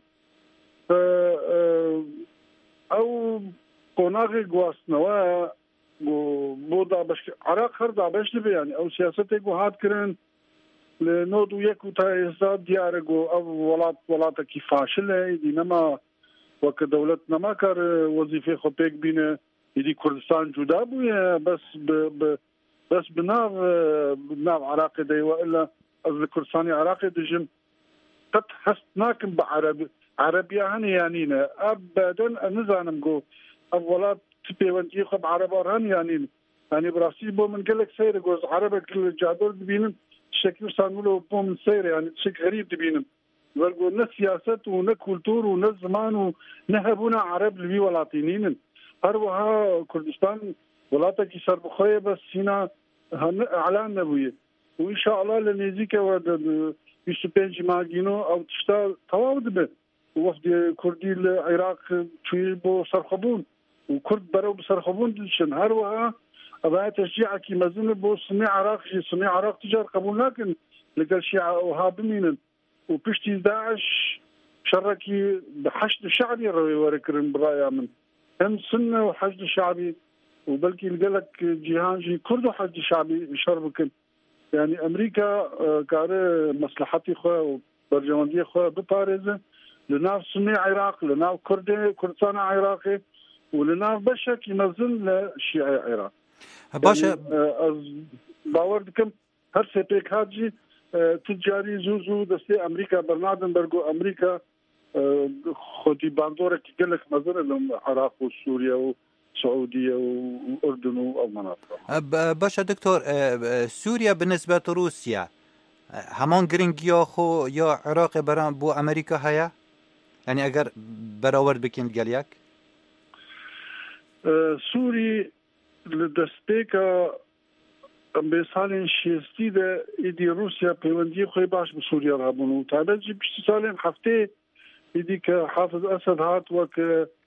أو قناغي قواسنوا بودا باش عراق خردا باش لبي يعني أو سياستي قو هاد كرن لنودو يكو تا إزداد ديارقو أو ولات ولاتا كي فاشلة دينما وكدولتنا ما كار وظيفة خبيك بينا يدي كردستان جدا بويا بس ب ب بس بناف بناف عراقي دي وإلا أصل كردستاني عراقي دجم قد حسناكم بعرب عربية هني يعنينا أبدا نزانم قو أولاد تبي وانتي خب عرب أرهن يعني يعني براسي بو من قلك سير قوز عربك الجادور دبينم شكل سانولو بو من سير يعني شك غريب دبينم والقو نا سياسة ونا كولتور ونا زمان ونهبونا عرب لبي ولاطينين هروها كردستان ولاتك يسر بخوية بس هنا اعلان نبويه وان شاء الله لنزيك ود يسبنج ماجينو او تشتا تواود به وفد كردي العراق شوي بو سرخبون وكرد برو بسرخبون دلشن هروها ابا تشجيع كي مزن بو صنيع عراق شي صنيع عراق تجار قبول لكن لقى شيعة وهابمين وبشتي داعش شركي بحشد شعبي روي وركرن برايا من هم سنة وحشد شعبي وبلكي لقلك جيهانجي كردو حشد شعبي شربكن يعني أمريكا كاره مصلحتي خو برجماندي خو بباريزه لناف سني عراق لناف كردي كردستان عراقي ولناف بشك ينزل لشيعي عراق باشا يعني باور دكم هر سبيك هاجي تجاري زوزو دستي أمريكا برنادن برغو أمريكا خودي باندورة كي قلك مثلا العراق وسوريا سعودية وأردن أو مناطق. باشا دكتور سوريا بالنسبة لروسيا همان جرينج يا خو يا عراق برام بو أمريكا هيا يعني أجر براورد بكين جالياك سوري لدستيكا بسالين شيستي ده إدي روسيا بيوندي خوي باش بسوريا رابونو تعبت جي بشتي سالين حفتي إدي كحافظ أسد هات وك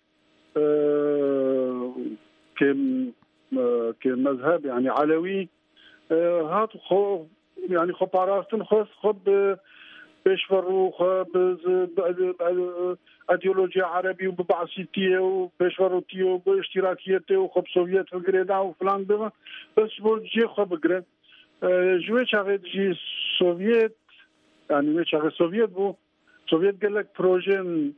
كم كمذهب يعني علوي هات خو يعني خو باراستن خص خب بيشفروا خب ايديولوجيا عربي وبعثيتيه وبيشفروتيه وباشتراكيته وخب سوفيت وغريدا وفلان بما بس بوجي خب غري جوي شاغي جي سوفيت يعني مش شاغي سوفيت بو سوفيت قال لك بروجين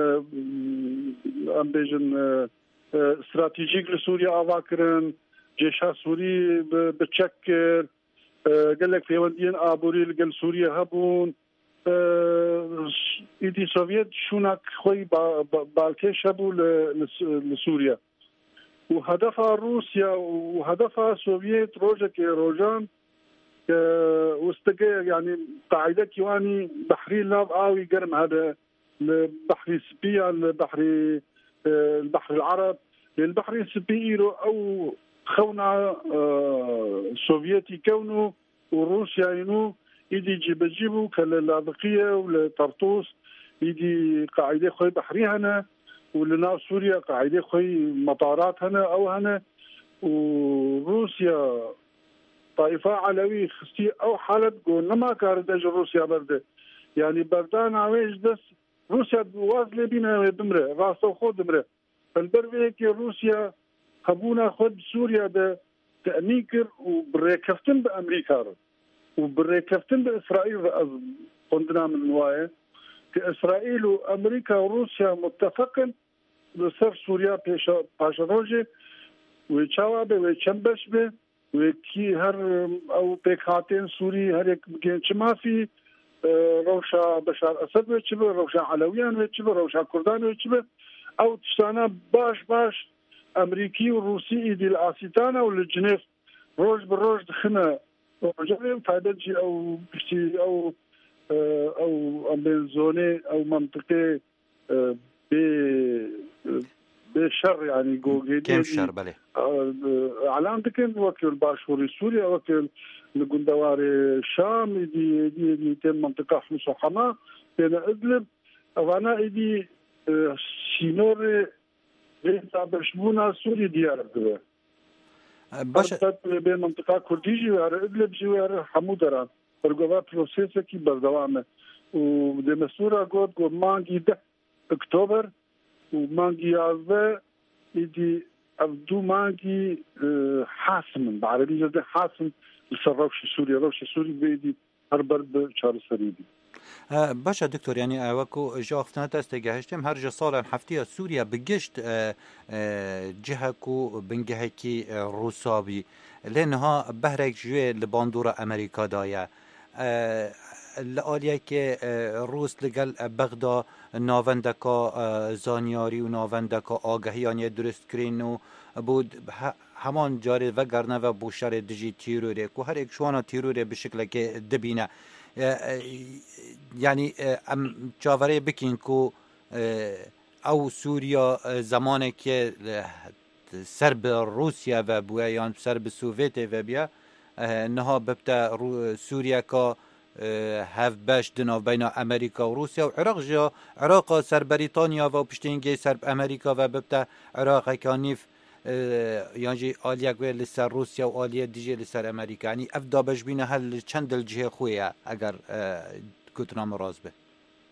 ام بيجن استراتيجيك لسوريا اواكرن جيشا سوري بتشكر قال لك في وديان ابوري قال سوريا هبون ايدي سوفيت شونك خوي بالكيش هبو لسوريا وهدفها روسيا وهدفها سوفيت روجك روجان واستقى يعني قاعده كيواني بحري لاب اوي قرم هذا البحر السبيع البحر البحر العرب البحر السبيع او خونا سوفيتي كونه وروسيا إنه يدي جيب جيبو كاللاذقية ولطرطوس يدي قاعدة خوي بحري هنا ولنا سوريا قاعدة خوي مطارات هنا أو هنا وروسيا طائفة علوي خستي أو حالة قول نما كارد أجل روسيا برده يعني بردان عويش دس روسيا واصلة بينا دمره راسو خود دمره فالبرده كي روسيا خبونا خود سوريا ده تأميكر وبريكفتن بأمريكا وبريكفتن بإسرائيل قندنا من نوايا كإسرائيل وأمريكا وروسيا متفقن لصر سوريا باشا روجي ويشاوا به ويشنبش به وكي هر أو بيكاتين سوري هر یک بگنچ ما في روشا بشار أسد ويشبه روشا علويان ويشبه روشا كردان ويشبه أو تشتانا باش باش أمريكي وروسي إيدي العاسيتانا والجنيف روج بالروج دخنا وجريم فايدتي أو بشتي أو أو بين زوني أو منطقة ب بشر يعني جوجي كم شر بله اعلان دكن وكيل باشوري سوريا وكيل لجندوار الشام دي دي دي تم منطقه حمص وحما بين ادلب وانا دي سينور بيتا بشمونا سوري ديار ده باش بين منطقه كرديجي وادلب جوار حمودران برغوا بروسيس كي بردوامه ودمسورا قد قد مانجي ده اكتوبر ومانجي يازده يدي أبدو مانجي حاسم بعربية ده حاسم لسروش سوريا روش سوري بيدي هربر بشار سريدي باشا دكتور يعني وكو جافتنا استجهشتم هر جسالا حفتية سوريا بجشت جهكو بنجهكي روسابي لأنها بهرك جوه لباندورة أمريكا دايا لآلیه که روس لگل بغدا ناوندکا زانیاری و ناوندکا آگهیانی درست کرین و بود همان جاری و گرنه و بوشار دجی تیروره که هر یک شوانا تیروره به شکل که دبینه یعنی ام چاوره بکین که او سوریا زمانی که سرب روسیا و بویان سرب سوویت و بیا نها ببتا سوریا که هف باش دناو بین امریکا و روسیا و عراق جا عراق سر بریتانیا و پشتینگی سر امریکا و ببتا عراق کانیف یعنی آلیه گوی لسر روسیا و آلیه دیجی لسر امریکا یعنی افدا باش بینه هل چند الجه خویه اگر کتنا مراز به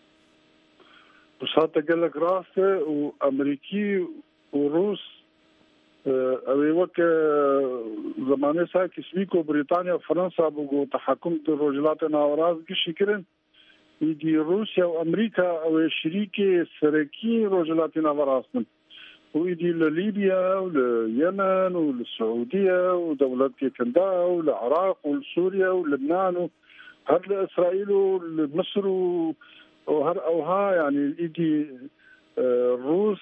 بساطة قال لك راسه وامريكي وروس اوی وقت زمانه سا کسمیکو بريطانيا وفرنسا بقو تحكم الرجلات ناوراز گشی کرن ایدی روسيا وامريكا اوی شريكي سركي رجلات ناورازن وإيدي لليبيا ولليمن وللسعودية ودولة كندا وللعراق ولسوريا ولبنان وهر لإسرائيل ولمصر وهر أوها يعني إيدي الروس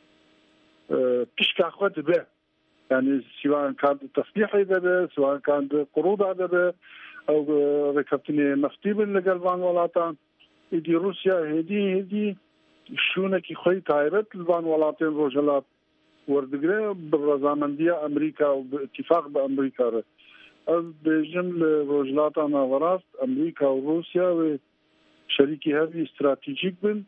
تشكى أخوات به يعني سواء كان تصبيح به سواء كان قروض به أو ركبتني مفتيب لقلبان ولاتان إيدي روسيا هدي هدي شونه کی خوی تایرت البان ولاتین روجلات وردگره بالرضامندیه امریکا و اتفاق با امریکا ره از بیجن روجلات آن وراست امریکا و روسیا و شریکی هذه استراتیجیک بن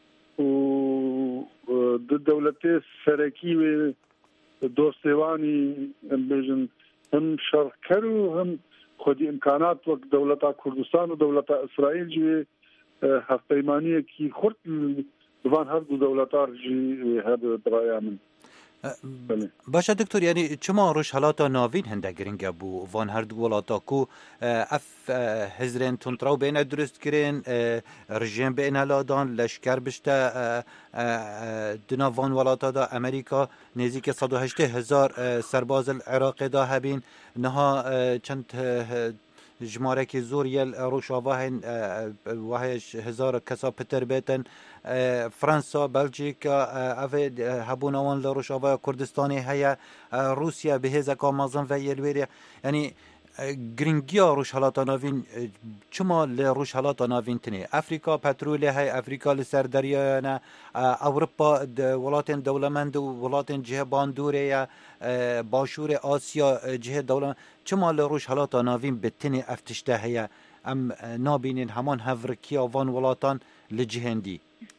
و دولت سرکی و دوستوانی بیجن هم شرکرو هم خودی امکانات وقت دولت کردستان و دولت اسرائیل جو هفتیمانی کی خورد دوان هر دو دولتار جی هذا برايا من باشا دكتور يعني چما روش حالاتا ناوین هنده گرنگ بو وان هر دو ولاتا کو اف هزرین تونتراو بین درست کرن رژیم بین لادان لشکر بشته دنا وان ولاتا دا امریکا نزدیک صد و هشت هزار سرباز العراق دا هبین نها چند جماره که زور یل روشاواهن وهش هزار کسا پتر بیتن فرانسا بلژیکا اوه هبونوان لروشاواه کردستانی هیا روسیا به هزا کامازن و یلویریا یعنی گرینگیا روشهلاتا ناوین چما ل روشهلاتا ناوین تنه افریقا پترول های افریقا لسر دریانا اروپا ولاتن دولمند و ولاتن جهه باندوره یا باشور آسیا جهه دولمند چما ل روشهلاتا ناوین بتنه افتشته هیا ام نابینین همان هفرکیا وان ولاتان لجهندی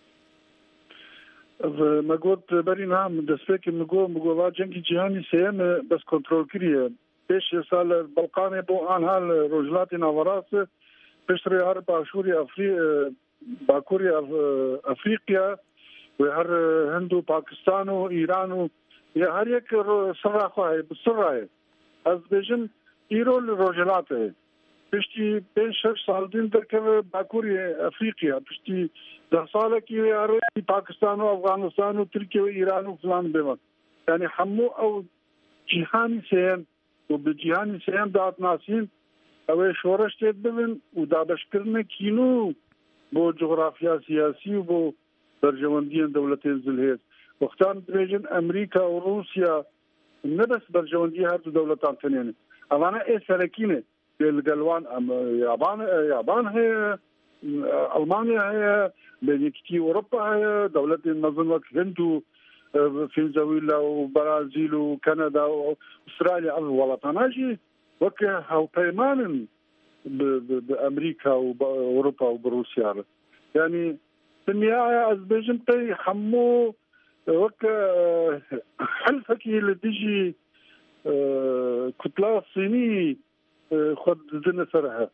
مگوت بری نام دسته مگو مگو وا جنگی جهانی سیم بس کنترل کریه پیش سال بلقان بو آن حال روجلات ناوراس پیشتر هر باشوری افری باکوری افریقیا و هر هندو پاکستان و ایران و یا هر یک سر خواهی بسرعه از بیشن ایرول روجلات پشتی پنج شش سال دین در که باکوری افریقیا پشتی ده ساله کی هر پاکستان و افغانستان و ترکیه و ایران و فلان بیمن یعنی همو او جهانی سیم و به جهانی سیم داد ناسین او شورش تید ببین و دابشکرن کینو بو جغرافیا سیاسی و بو برجواندین دولت زلهیز وقتان بیجن امریکا و روسیا نبس برجواندی هر دو دولتان تنین اوانا ای سرکینه بالقلوان يابان يابان هي المانيا هي بنيكتي اوروبا هي دولة نظن هند فنزويلا وبرازيل وكندا واستراليا الوطناجي وكا هاو بيمان بامريكا واوروبا وبروسيا يعني في النهايه ازبيجن بي حمو وكا حلفك اللي تجي كتله الصينيه خود زن سرها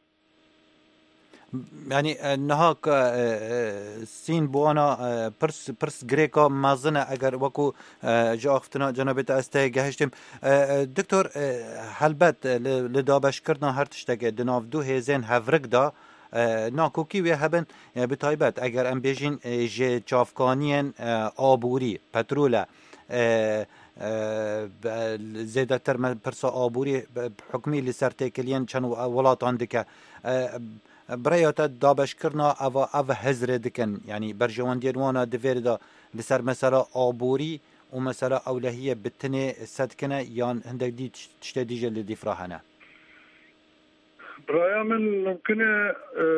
يعني نهاك سين بوانا برس برس غريكا مازنه اگر وكو جا اختنا جنابت استه گهشتم دكتور هلبت لدابش كرنا هر تشتگه دناف دو هزين هفرق دا ناکوکی و هبن بتایبت اگر ام بیجین ج چافکانین آبوری پتروله زیاده تر من پرسا آبوری حکمی لسر تکلین چن ولاتان دکه برایات دابش کرنا او او هزر دکن یعنی برجوان دیروانا دویر دا لسر مثلا آبوری و مثلا اولهیه بتنه صدکنه یان هندک دی تشته دیجه لدی فراهنه برای من ممکنه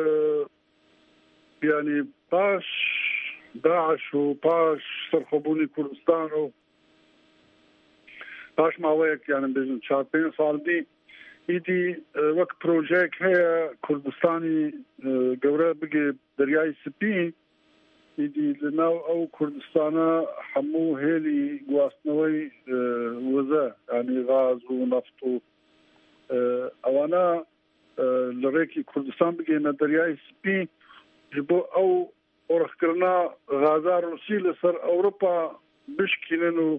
يعني باش داعش وباش سرخبوني كردستان و باش ماويك يعني بجن شاربين صال دي ايدي وقت بروجيك هي كردستاني قورا بقي درياي سبين ايدي لناو او كردستانا حمو هيلي قواسنوي وزا يعني غاز ونفط اوانا لريكي كردستان بقي درياي سبين جبو او ورخ کرنا غازا روسي لسر اوروبا بشكلنو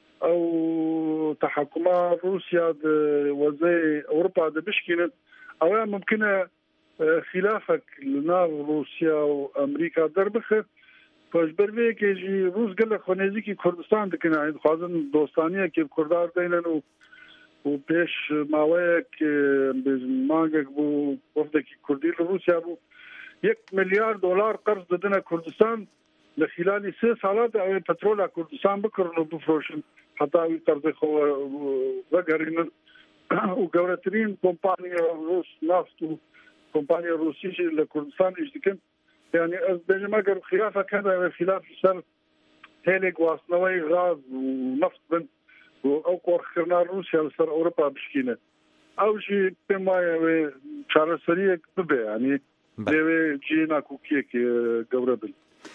او تحكما روسيا د وزي اوروبا د بشكلن او ممكن خلافك لنا روسيا وامريكا دربخه فجبر به کې جی روس ګل خونېږي کې کردستان د کنه خازن دوستانیه کې کردار دیننو و پیش ماوه کې بزمانګ بو وفد کې کردی روسيا بو یک میلیارد دلار قرض دادن کردستان لخلال سه سالات او پترول کردستان بکرنو بفروشن حتی قرض خو وګرین او ګورترین کمپانیا روس نفت و کمپانیا روسي چې له کردستان اشتکن یعنی از بجما ګر خلافه کړه خلاف سر هلیګ واسنوي غاز نفت بن او کورخنا روسیا سر اروپا بشکینه او شي په ما چارسری به یعنی لوی جینا کوکی که گوربل.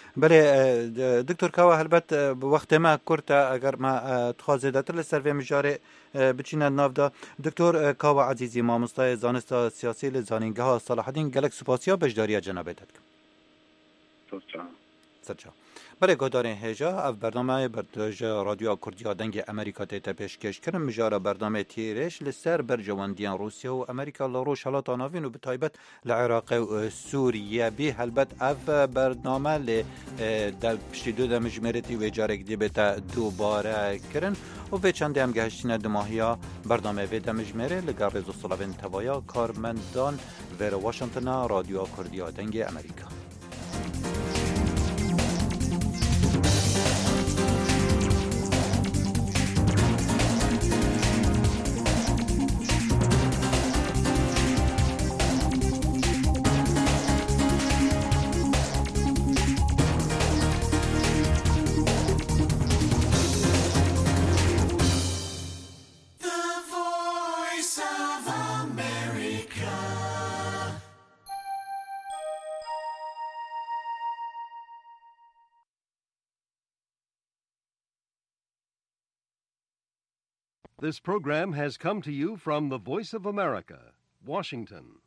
بله دکتر کاوا هلبت وقت ما کرتا اگر ما تخوازه داتر لسروی مجاره بچینه ناف دا دکتر کاوا عزیزی مامستای زانستا سیاسی لزانینگه ها صلاح الدین گلک سپاسیا بجداری جنابت دکم. سرچا. سرچا. برای گودارین هجا اف برنامه برداج رادیو کردیا دنگ امریکا تیتا پیشکش کرن مجارا برنامه تیرش لسر برجواندیان روسیا و امریکا لروش حالات آناوین و بتایبت لعراق و سوریه بی هلبت اف برنامه ل در پشتی دو دمجمرتی و جارک دی بتا دوباره کرن و به چند هم گهشتین دماهیا برنامه و دمجمره لگر رزو صلابین توایا کارمندان ور واشنطن رادیو کردیا دنگ امریکا. This program has come to you from the Voice of America, Washington.